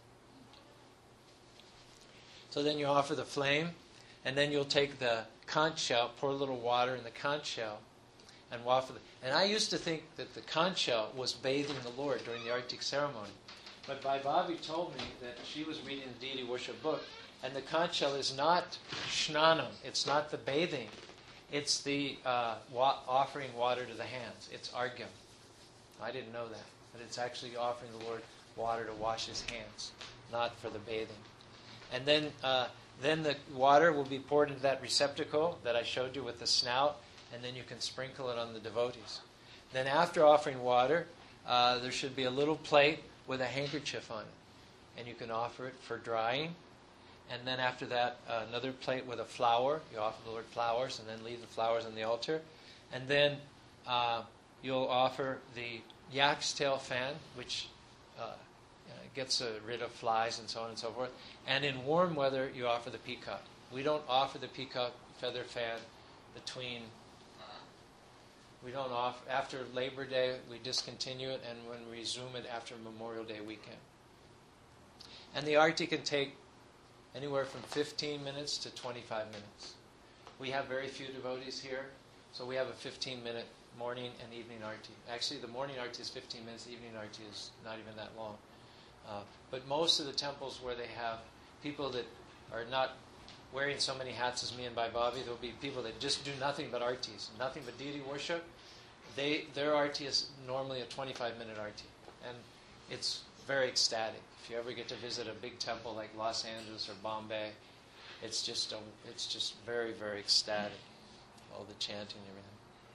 So then you offer the flame, and then you'll take the conch shell, pour a little water in the conch shell, and offer the... And I used to think that the conch shell was bathing the Lord during the Arctic ceremony. But Bhavi told me that she was reading the deity worship book, and the conch shell is not shnanam, it's not the bathing, it's the uh, wa- offering water to the hands. It's argyam. I didn't know that, but it's actually offering the Lord water to wash His hands, not for the bathing. And then, uh, then the water will be poured into that receptacle that I showed you with the snout, and then you can sprinkle it on the devotees. Then after offering water, uh, there should be a little plate with a handkerchief on it, and you can offer it for drying. And then after that, uh, another plate with a flower. You offer the Lord flowers, and then leave the flowers on the altar. And then uh, you'll offer the yak's tail fan, which uh, uh, gets uh, rid of flies and so on and so forth. And in warm weather, you offer the peacock. We don't offer the peacock feather fan between... We don't offer... After Labor Day, we discontinue it, and when we resume it after Memorial Day weekend. And the arti can take anywhere from fifteen minutes to twenty-five minutes. We have very few devotees here, so we have a fifteen-minute morning and evening arti. Actually, the morning arti is fifteen minutes, the evening arti is not even that long. Uh, but most of the temples where they have people that are not wearing so many hats as me and Bhavi, there will be people that just do nothing but artis, nothing but deity worship. They Their arti is normally a twenty-five-minute arti, and it's very ecstatic. If you ever get to visit a big temple like Los Angeles or Bombay, it's just a, it's just very, very ecstatic. All the chanting and everything.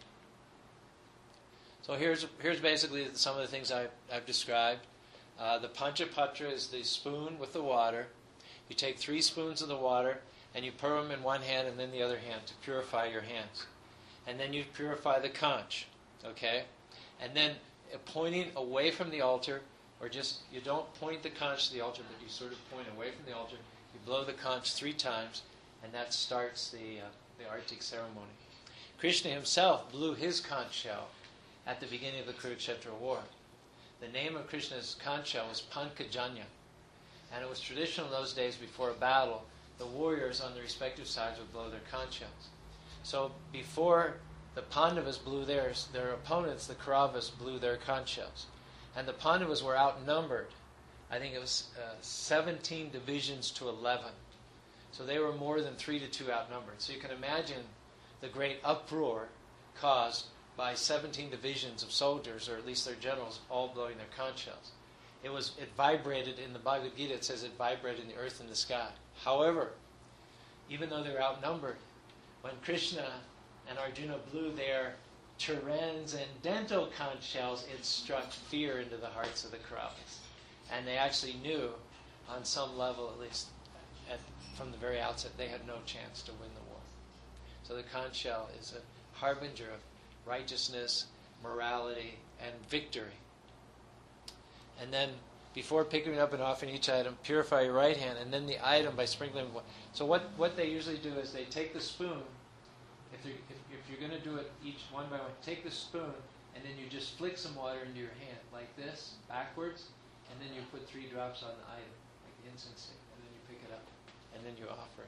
So here's here's basically some of the things I've, I've described. Uh, the Panchapatra is the spoon with the water. You take three spoons of the water, and you put them in one hand and then the other hand to purify your hands. And then you purify the conch, okay? And then uh, pointing away from the altar, or just, you don't point the conch to the altar, but you sort of point away from the altar. You blow the conch three times, and that starts the, uh, the Arctic ceremony. Krishna himself blew his conch shell at the beginning of the Kurukshetra war. The name of Krishna's conch shell was Pankajanya. And it was traditional in those days before a battle, the warriors on the respective sides would blow their conch shells. So before the Pandavas blew theirs, their opponents, the Kauravas, blew their conch shells. And the Pandavas were outnumbered. I think it was uh, seventeen divisions to eleven. So they were more than three to two outnumbered. So you can imagine the great uproar caused by seventeen divisions of soldiers, or at least their generals, all blowing their conch shells. It was it vibrated in the Bhagavad Gita. It says it vibrated in the earth and the sky. However, even though they were outnumbered, when Krishna and Arjuna blew their transcendental conch shells, it struck fear into the hearts of the Kauravas. And they actually knew, on some level at least, at, from the very outset, they had no chance to win the war. So the conch shell is a harbinger of righteousness, morality, and victory. And then, before picking up and offering each item, purify your right hand, and then the item by sprinkling water. So what, what they usually do is they take the spoon. If, if, if you're going to do it each one by one, take the spoon, and then you just flick some water into your hand, like this, backwards, and then you put three drops on the item, like the incense stick, and then you pick it up, and then you offer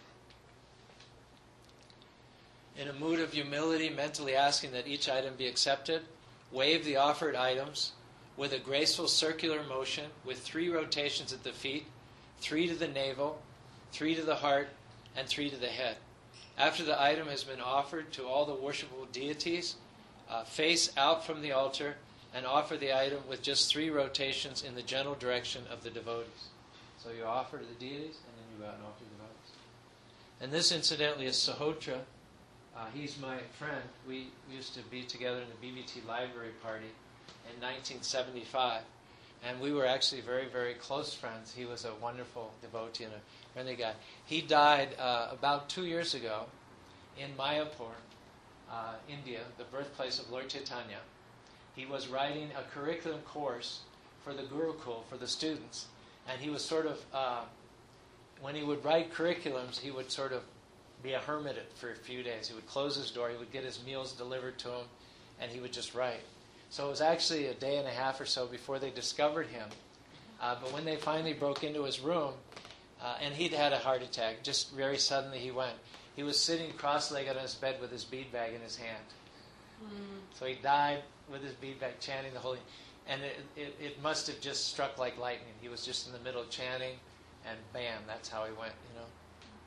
it. In a mood of humility, mentally asking that each item be accepted, wave the offered items with a graceful circular motion with three rotations at the feet, three to the navel, three to the heart, and three to the head. After the item has been offered to all the worshipful deities, uh, face out from the altar and offer the item with just three rotations in the general direction of the devotees. So you offer to the deities, and then you go out and offer to the devotees. And this, incidentally, is Sahotra. Uh, he's my friend. We used to be together in the B B T library party in nineteen seventy-five. And we were actually very, very close friends. He was a wonderful devotee and a friendly guy. He died uh, about two years ago in Mayapur, uh, India, the birthplace of Lord Chaitanya. He was writing a curriculum course for the Gurukul, for the students. And he was sort of, uh, when he would write curriculums, he would sort of be a hermit for a few days. He would close his door, he would get his meals delivered to him, and he would just write. So it was actually a day and a half or so before they discovered him. Uh, but when they finally broke into his room, uh, and he'd had a heart attack, just very suddenly he went. He was sitting cross-legged on his bed with his bead bag in his hand. Mm. So he died with his bead bag, chanting the holy... And it, it, it must have just struck like lightning. He was just in the middle of chanting, and bam, that's how he went, you know.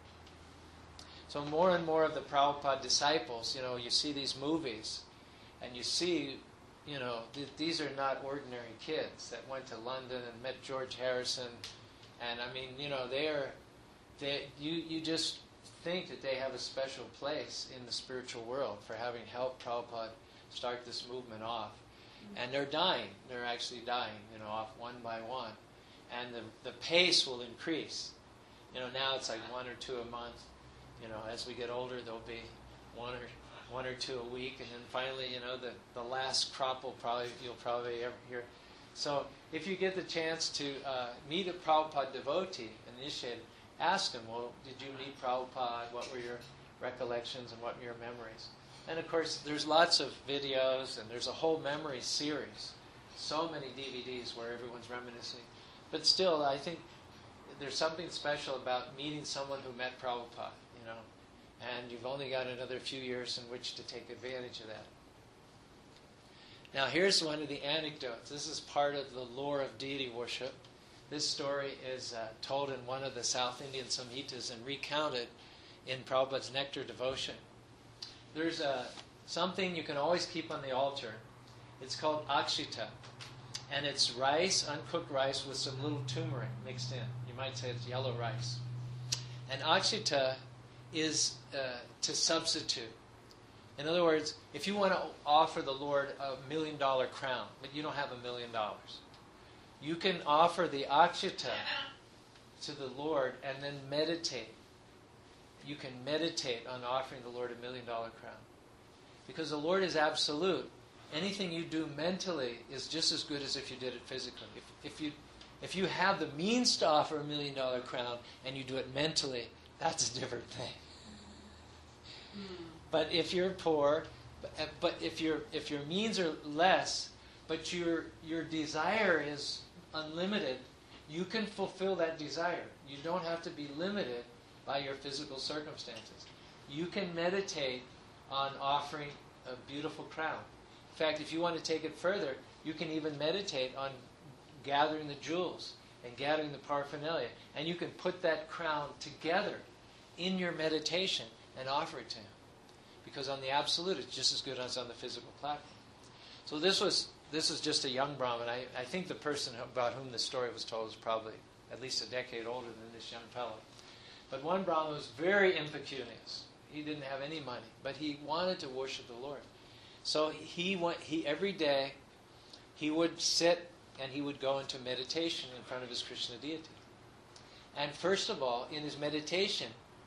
So more and more of the Prabhupada disciples, you know, you see these movies, and you see, you know, th- these are not ordinary kids that went to London and met George Harrison, and I mean, you know, they're, they, you, you just think that they have a special place in the spiritual world for having helped Prabhupada start this movement off. And they're dying. They're actually dying, you know, off one by one. And the the pace will increase. You know, now it's like one or two a month. You know, as we get older, there'll be one or one or two a week, and then finally, you know, the, the last crop will probably you'll probably ever hear. So, if you get the chance to uh, meet a Prabhupada devotee, an initiated, ask them, well, did you meet Prabhupada? What were your recollections and what were your memories? And of course, there's lots of videos, and there's a whole memory series. So many D V Ds where everyone's reminiscing. But still, I think there's something special about meeting someone who met Prabhupada, you know. And you've only got another few years in which to take advantage of that. Now, here's one of the anecdotes. This is part of the lore of deity worship. This story is uh, told in one of the South Indian Samhitas and recounted in Prabhupada's Nectar Devotion. There's a, something you can always keep on the altar. It's called akshita. And it's rice, uncooked rice, with some little turmeric mixed in. You might say it's yellow rice. And akshita is uh, to substitute. In other words, if you want to offer the Lord a million dollar crown, but you don't have a million dollars, you can offer the akshita to the Lord and then meditate you can meditate on offering the Lord a million dollar crown. Because the Lord is absolute. Anything you do mentally is just as good as if you did it physically. If, if you if you have the means to offer a million dollar crown and you do it mentally, that's a different thing. Mm. But if you're poor, but, but if your if your means are less, but your your desire is unlimited, you can fulfill that desire. You don't have to be limited by your physical circumstances. You can meditate on offering a beautiful crown. In fact, if you want to take it further, you can even meditate on gathering the jewels and gathering the paraphernalia. And you can put that crown together in your meditation and offer it to Him. Because on the absolute, it's just as good as on the physical platform. So this was this is just a young Brahmin. I, I think the person about whom this story was told was probably at least a decade older than this young fellow. But one Brahmin was very impecunious. He didn't have any money, but he wanted to worship the Lord. So he went. He every day he would sit and he would go into meditation in front of his Krishna deity. And first of all, in his meditation,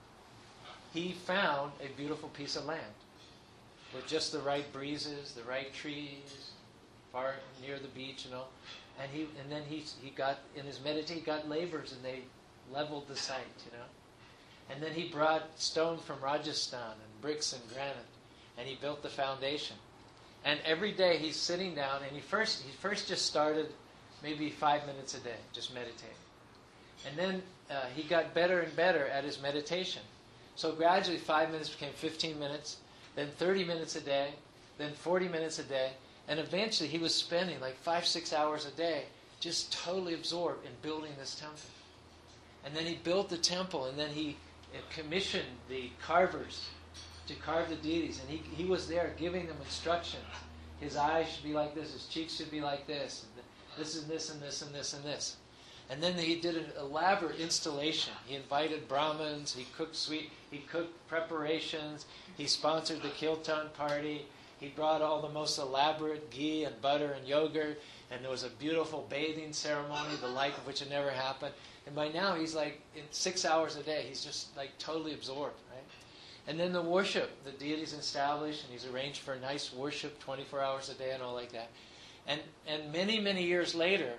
he found a beautiful piece of land with just the right breezes, the right trees, far near the beach, you know. And he and then he he got in his meditation, he got laborers and they leveled the site, you know. And then he brought stone from Rajasthan and bricks and granite, and he built the foundation. And every day he's sitting down, and he first he first just started maybe five minutes a day, just meditating. And then uh, he got better and better at his meditation. So gradually five minutes became fifteen minutes, then thirty minutes a day, then forty minutes a day, and eventually he was spending like five, six hours a day just totally absorbed in building this temple. And then he built the temple, and then he commissioned the carvers to carve the deities, and he he was there giving them instructions. His eyes should be like this, his cheeks should be like this, and this and this and this and this and this. And then he did an elaborate installation. He invited Brahmins, he cooked sweet, he cooked preparations, he sponsored the Kirtan party, he brought all the most elaborate ghee and butter and yogurt, and there was a beautiful bathing ceremony, the like of which had never happened. And by now he's like, in six hours a day, he's just like totally absorbed, right? And then the worship, the deity's established, and he's arranged for nice worship twenty-four hours a day and all like that. And and many, many years later,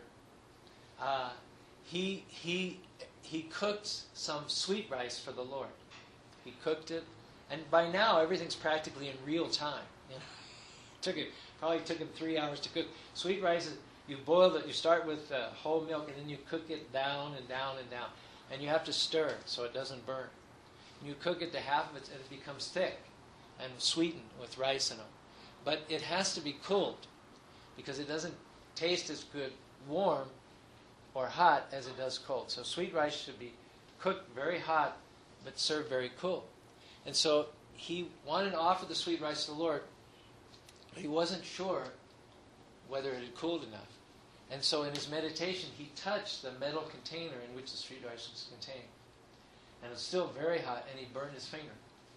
uh, he he he cooked some sweet rice for the Lord. He cooked it, and by now everything's practically in real time. You know? took it probably took him three hours to cook sweet rice. You boil it. You start with uh, whole milk, and then you cook it down and down and down, and you have to stir it so it doesn't burn. And you cook it to half of it, and it becomes thick and sweetened with rice in it. But it has to be cooled because it doesn't taste as good warm or hot as it does cold. So sweet rice should be cooked very hot, but served very cool. And so he wanted to offer the sweet rice to the Lord, but he wasn't sure whether it had cooled enough. And so in his meditation, he touched the metal container in which the sweet rice was contained. And it was still very hot, and he burned his finger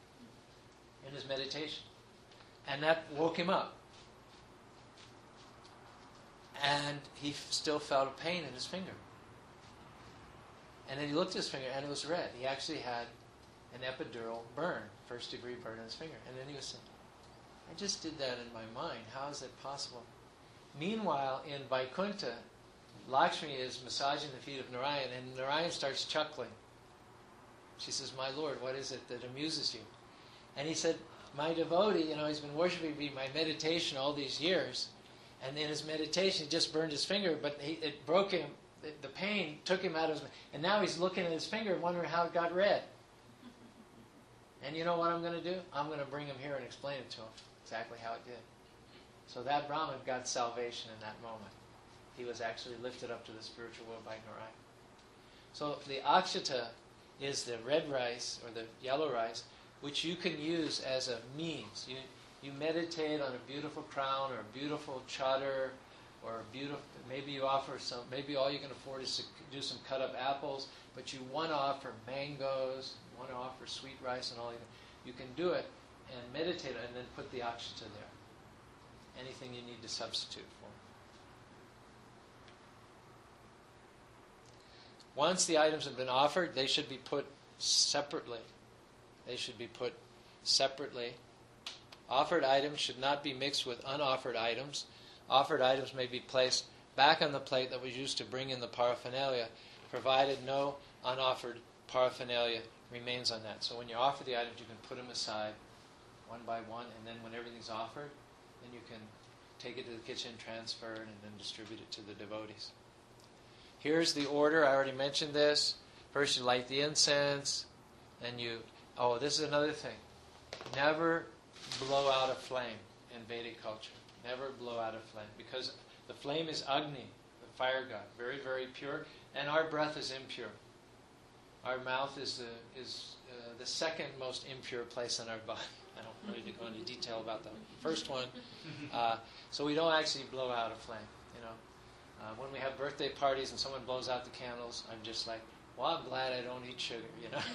in his meditation. And that woke him up. And he f- still felt a pain in his finger. And then he looked at his finger, and it was red. He actually had an epidural burn, first degree burn in his finger. And then he was saying, I just did that in my mind. How is it possible? Meanwhile, in Vaikuntha, Lakshmi is massaging the feet of Narayan, and Narayan starts chuckling. She says, my Lord, what is it that amuses you? And he said, my devotee, you know, he's been worshiping me, my meditation all these years, and in his meditation he just burned his finger, but he, it broke him, the, the pain took him out of his, and now he's looking at his finger and wondering how it got red. And you know what I'm going to do? I'm going to bring him here and explain it to him, exactly how it did. So that Brahmin got salvation in that moment. He was actually lifted up to the spiritual world by Narayan. So the akshata is the red rice or the yellow rice, which you can use as a means. You you meditate on a beautiful crown or a beautiful chadar, or a beautiful. Maybe you offer some. Maybe all you can afford is to do some cut up apples, but you want to offer mangoes. You want to offer sweet rice and all. You can do it and meditate and then put the akshata there. Anything you need to substitute for. Once the items have been offered, they should be put separately They should be put separately. Offered items should not be mixed with unoffered items. Offered items may be placed back on the plate that was used to bring in the paraphernalia, provided no unoffered paraphernalia remains on that. So when you offer the items, you can put them aside one by one, and then when everything's offered, then you can take it to the kitchen, transfer it, and then distribute it to the devotees. Here's the order. I already mentioned this. First you light the incense, then you... Oh, this is another thing. Never blow out a flame in Vedic culture. Never blow out a flame, because the flame is Agni, the fire god, very, very pure, and our breath is impure. Our mouth is the, is uh, the second most impure place in our body. I don't need to go into detail about the first one. Uh, so we don't actually blow out a flame. You know, uh, when we have birthday parties and someone blows out the candles, I'm just like, well, I'm glad I don't eat sugar, you know.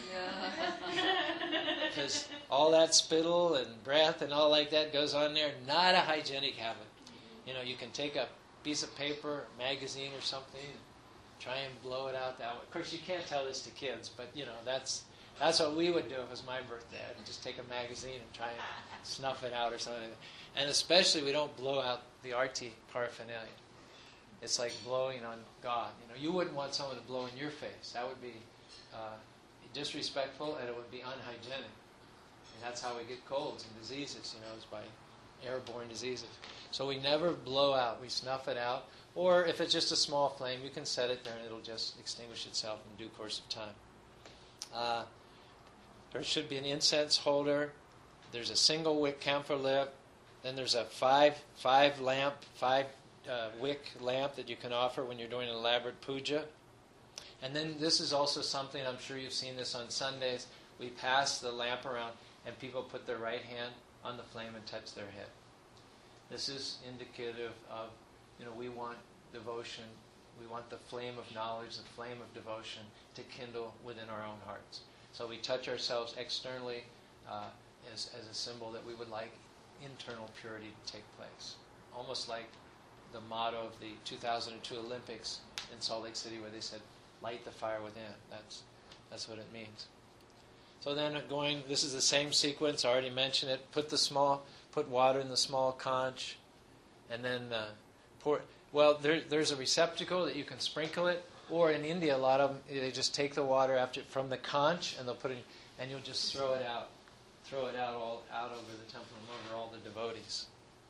Because all that spittle and breath and all like that goes on there, not a hygienic habit. You know, you can take a piece of paper, magazine or something, and try and blow it out that way. Of course, you can't tell this to kids, but, you know, that's that's what we would do if it was my birthday. I'd just take a magazine and try and snuff it out or something. And especially, we don't blow out the arti paraphernalia. It's like blowing on God. You know, you wouldn't want someone to blow in your face. That would be uh, disrespectful, and it would be unhygienic. And that's how we get colds and diseases, you know, is by airborne diseases. So we never blow out. We snuff it out. Or if it's just a small flame, you can set it there and it'll just extinguish itself in due course of time. Uh, there should be an incense holder. There's a single wick camphor lip. Then there's a five five lamp, five uh, wick lamp that you can offer when you're doing an elaborate puja. And then this is also something, I'm sure you've seen this on Sundays. We pass the lamp around and people put their right hand on the flame and touch their head. This is indicative of, you know, we want devotion. We want the flame of knowledge, the flame of devotion to kindle within our own hearts. So we touch ourselves externally uh, as, as a symbol that we would like internal purity to take place. Almost like the motto of the two thousand two Olympics in Salt Lake City, where they said, light the fire within. That's, that's what it means. So then going, this is the same sequence, I already mentioned it. Put the small, put water in the small conch, and then uh, pour. Well, there, there's a receptacle that you can sprinkle it, or in India, a lot of them, they just take the water after from the conch, and they'll put it, and you'll just throw it out, throw it out all out over the temple and over all the devotees.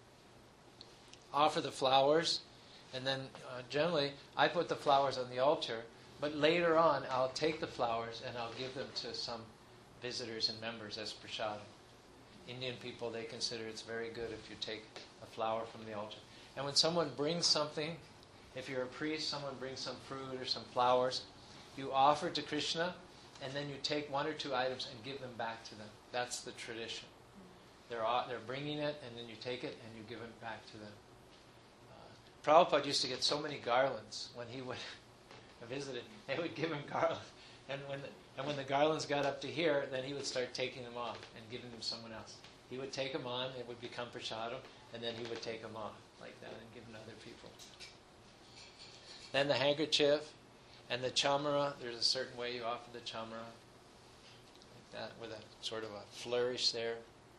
Offer the flowers, and then uh, generally I put the flowers on the altar, but later on I'll take the flowers and I'll give them to some visitors and members as prasadam. Indian people, they consider it's very good if you take a flower from the altar. And when someone brings something, if you're a priest, someone brings some fruit or some flowers, you offer to Krishna, and then you take one or two items and give them back to them. That's the tradition. They're they're bringing it, and then you take it and you give it back to them. Uh, Prabhupada used to get so many garlands when he would visit it. They would give him garlands. And when the, and when the garlands got up to here, then he would start taking them off and giving them to someone else. He would take them on, it would become prasadam, and then he would take them off like that and give them to other people. Then the handkerchief and the chamara. There's a certain way you offer the chamara, like that, with a sort of a flourish there.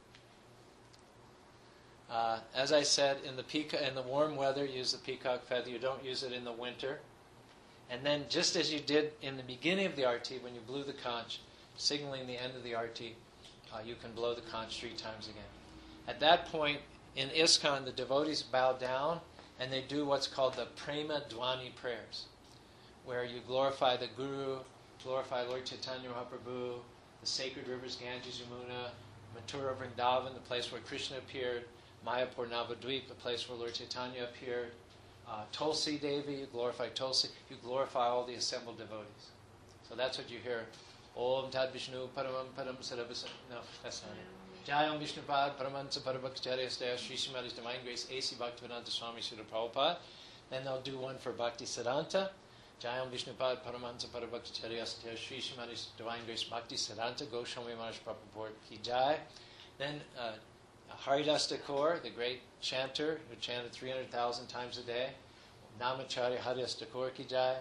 Uh, as I said, in the peacock, in the warm weather, use the peacock feather. You don't use it in the winter. And then, just as you did in the beginning of the arti, when you blew the conch, signaling the end of the arti, uh, you can blow the conch three times again. At that point, in ISKCON, the devotees bow down, and they do what's called the Prema Dwani prayers, where you glorify the Guru, glorify Lord Chaitanya Mahaprabhu, the sacred rivers Ganges, Yamuna, Mathura, Vrindavan, the place where Krishna appeared, Mayapur, Navadvip, the place where Lord Chaitanya appeared, uh, Tulsi Devi, you glorify Tulsi, you glorify all the assembled devotees. So that's what you hear. Om Tad Vishnu Paramam Param Sarabhasa. No, that's not it. Jayam Vishnupad Paramansa Parabhakacharya Staya Sri Srimati's Divine Grace A C Bhaktivedanta Swami Srila Prabhupada. Then they'll do one for Bhakti Siddhanta. Jayam Vishnupad Paramansa Parabhakacharya Staya Sri Srimati's Divine Grace Bhakti Siddhanta Goswami Maharaj Prabhupada Ki Jai. Then uh, Haridas Thakur, the great chanter who chanted three hundred thousand times a day. Namacharya Haridas Thakur Ki Jai.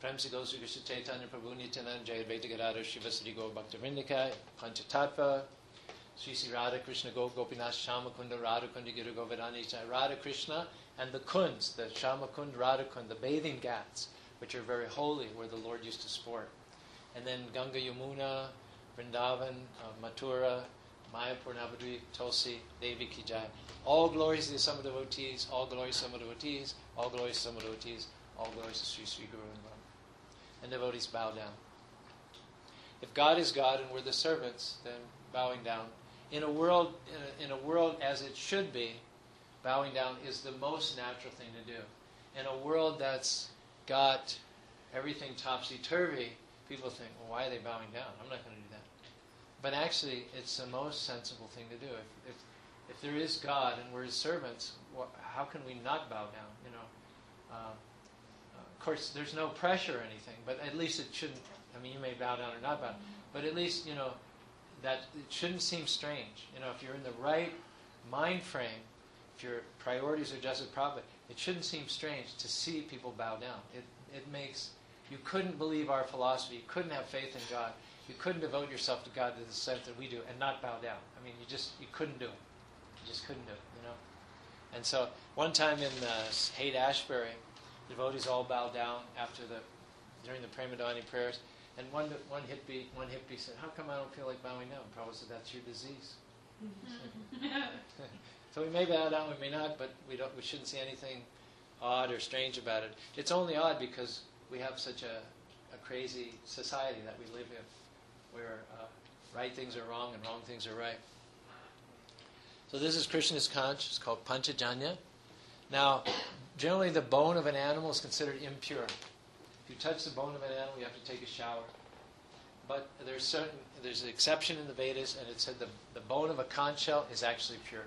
Prem se Gosri Krishna Chaitanya Prabhu Nityananda Jaya Advaita Gadadhar Shivasari Gaur Bhaktivinoda Panchatattva Sri Sri Radha Krishna Go Gopinath Shama Kunda Radha Kunda Giru Govardhani Radha Krishna and the kunds, the Shama Kund, Radha Kund, the bathing ghats, which are very holy, where the Lord used to sport. And then Ganga Yamuna, Vrindavan, uh, Mathura, Mayapur, Navadvip, Tulsi, Devi Ki Jai. All glories to the Sama devotees, all glories to Sama devotees, all glories to Sama devotees, all glories to Sri Sri Guru and Bhagavan. And devotees bow down. If God is God and we're the servants, then bowing down. In a world, in a, in a world as it should be, bowing down is the most natural thing to do. In a world that's got everything topsy-turvy, people think, well, why are they bowing down? I'm not going to do that. But actually, it's the most sensible thing to do. If, if, if there is God and we're His servants, wh- how can we not bow down? You know, uh, uh, of course, there's no pressure or anything, but at least it shouldn't. I mean, you may bow down or not bow, but at least you know that it shouldn't seem strange. You know, if you're in the right mind frame, if your priorities are just as proper, it shouldn't seem strange to see people bow down. It it makes you couldn't believe our philosophy. You couldn't have faith in God. You couldn't devote yourself to God to the extent that we do and not bow down. I mean, you just you couldn't do it. You just couldn't do it, you know. And so one time in uh, Haight Ashbury, devotees all bowed down after the during the Premadani prayers, and one one hippie one hippie said, "How come I don't feel like bowing down?" Prabhupada said, "That's your disease." So we may bow down, we may not, but we don't. We shouldn't see anything odd or strange about it. It's only odd because we have such a, a crazy society that we live in, where uh, right things are wrong and wrong things are right. So this is Krishna's conch. It's called Panchajanya. Now, generally the bone of an animal is considered impure. If you touch the bone of an animal, you have to take a shower. But there's certain there's an exception in the Vedas, and it said the, the bone of a conch shell is actually pure.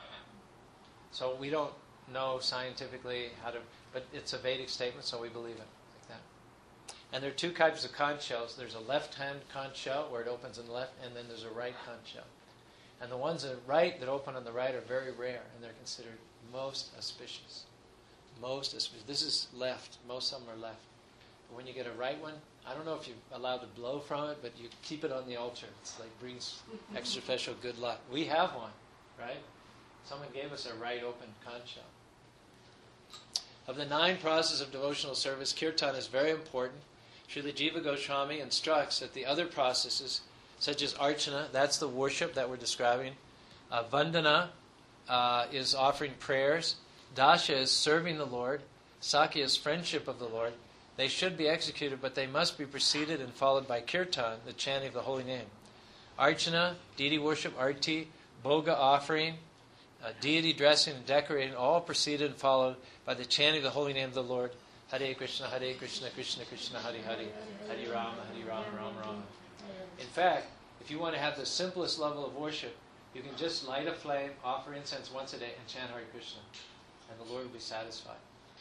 So we don't know scientifically how to, but it's a Vedic statement, so we believe it like that. And there are two types of conch shells. There's a left-hand conch shell where it opens on the left, and then there's a right conch shell. And the ones that are right that open on the right are very rare, and they're considered most auspicious. Most auspicious. This is left. Most of them are left. But when you get a right one, I don't know if you're allowed to blow from it, but you keep it on the altar. It's like brings extra special good luck. We have one, right? Someone gave us a right open conch shell. Of the nine processes of devotional service, kirtan is very important. Srila Jiva Goswami instructs that the other processes, such as archana, that's the worship that we're describing. Uh, vandana uh, is offering prayers. Dasha is serving the Lord. Sakya is friendship of the Lord. They should be executed, but they must be preceded and followed by kirtan, the chanting of the holy name. Archana, deity worship, arti, bhoga offering, uh, deity dressing and decorating, all preceded and followed by the chanting of the holy name of the Lord. Hare Krishna, Hare Krishna, Krishna Krishna, Hare Hare, Hare Rama, Hare Rama, Rama Rama. In fact, if you want to have the simplest level of worship, you can just light a flame, offer incense once a day, and chant Hare Krishna, and the Lord will be satisfied.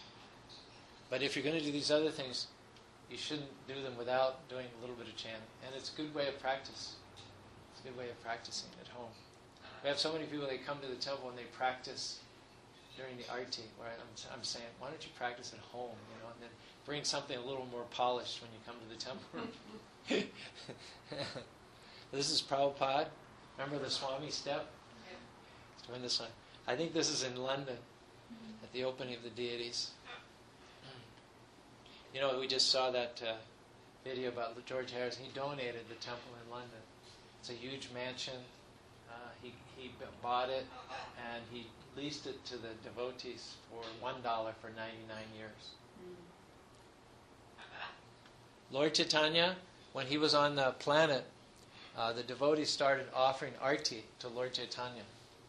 But if you're going to do these other things, you shouldn't do them without doing a little bit of chanting. And it's a good way of practice. It's a good way of practicing at home. We have so many people, they come to the temple and they practice during the arti, where I'm, I'm saying, why don't you practice at home, you know, and then bring something a little more polished when you come to the temple. This is Prabhupada. Remember the Swami step? Doing this one. I think this is in London at the opening of the deities. You know, we just saw that uh, video about George Harris. He donated the temple in London. It's a huge mansion. Uh, he he b- bought it and he leased it to the devotees for one dollar for ninety-nine years. Lord Chaitanya, when he was on the planet, uh, the devotees started offering arti to Lord Chaitanya.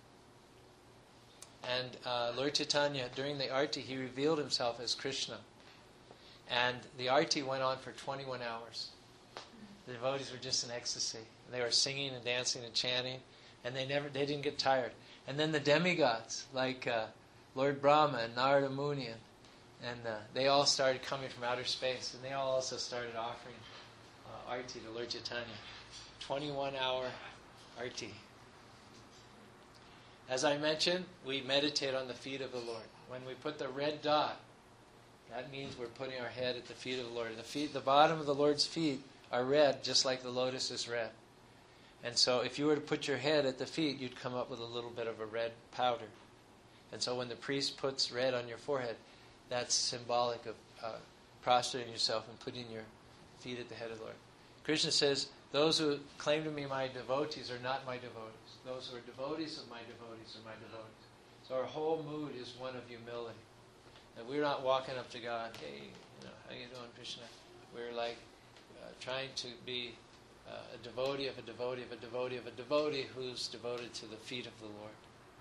And uh, Lord Chaitanya, during the arti, he revealed himself as Krishna. And the arti went on for twenty-one hours. The devotees were just in ecstasy. They were singing and dancing and chanting, and they never they didn't get tired. And then the demigods, like uh, Lord Brahma and Narada Muni, and, and uh, they all started coming from outer space, and they all also started offering uh, arti to Lord Chaitanya. twenty-one hour arti. As I mentioned, we meditate on the feet of the Lord. When we put the red dot That means we're putting our head at the feet of the Lord. The feet, the bottom of the Lord's feet are red, just like the lotus is red. And so if you were to put your head at the feet, you'd come up with a little bit of a red powder. And so when the priest puts red on your forehead, that's symbolic of uh, prostrating yourself and putting your feet at the head of the Lord. Krishna says, those who claim to be my devotees are not my devotees. Those who are devotees of my devotees are my devotees. So our whole mood is one of humility. And we're not walking up to God, hey, you know, how you doing, Krishna? We're like uh, trying to be uh, a devotee of a devotee of a devotee of a devotee who's devoted to the feet of the Lord.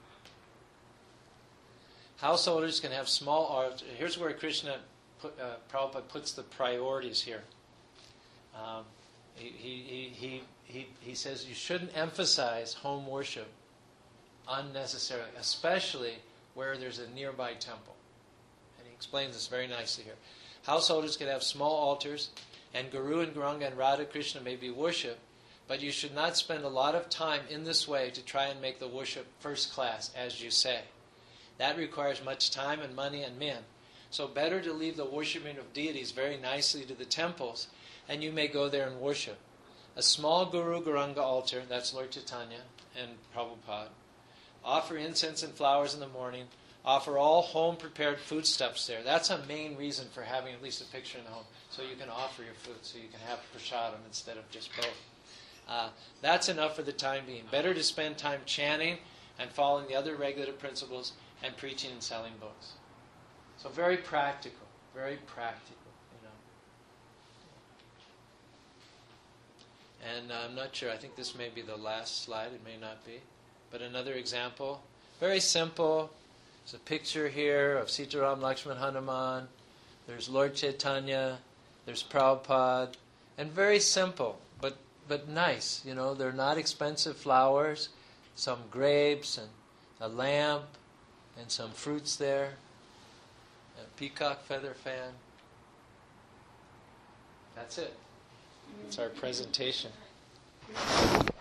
Householders can have small altars. Here's where Krishna, put, uh, Prabhupada puts the priorities here. Um, he, he, he, he, he says you shouldn't emphasize home worship unnecessarily, especially where there's a nearby temple. And he explains this very nicely here. Householders can have small altars, and Guru and Gauranga and Radha Krishna may be worshipped, but you should not spend a lot of time in this way to try and make the worship first class, as you say. That requires much time and money and men. So better to leave the worshiping of deities very nicely to the temples, and you may go there and worship. A small Guru Gauranga altar, that's Lord Chaitanya and Prabhupada. Offer incense and flowers in the morning. Offer all home-prepared foodstuffs there. That's a main reason for having at least a picture in the home, so you can offer your food, so you can have prasadam instead of just both. Uh, that's enough for the time being. Better to spend time chanting and following the other regulative principles and preaching and selling books. So very practical, very practical, you know. And uh, I'm not sure, I think this may be the last slide, it may not be. But another example, very simple. There's a picture here of Sitaram, Lakshman, Hanuman. There's Lord Chaitanya. There's Prabhupada. And very simple, but, but nice. You know, they're not expensive flowers. Some grapes and a lamp and some fruits there. A peacock feather fan. That's it. That's our presentation.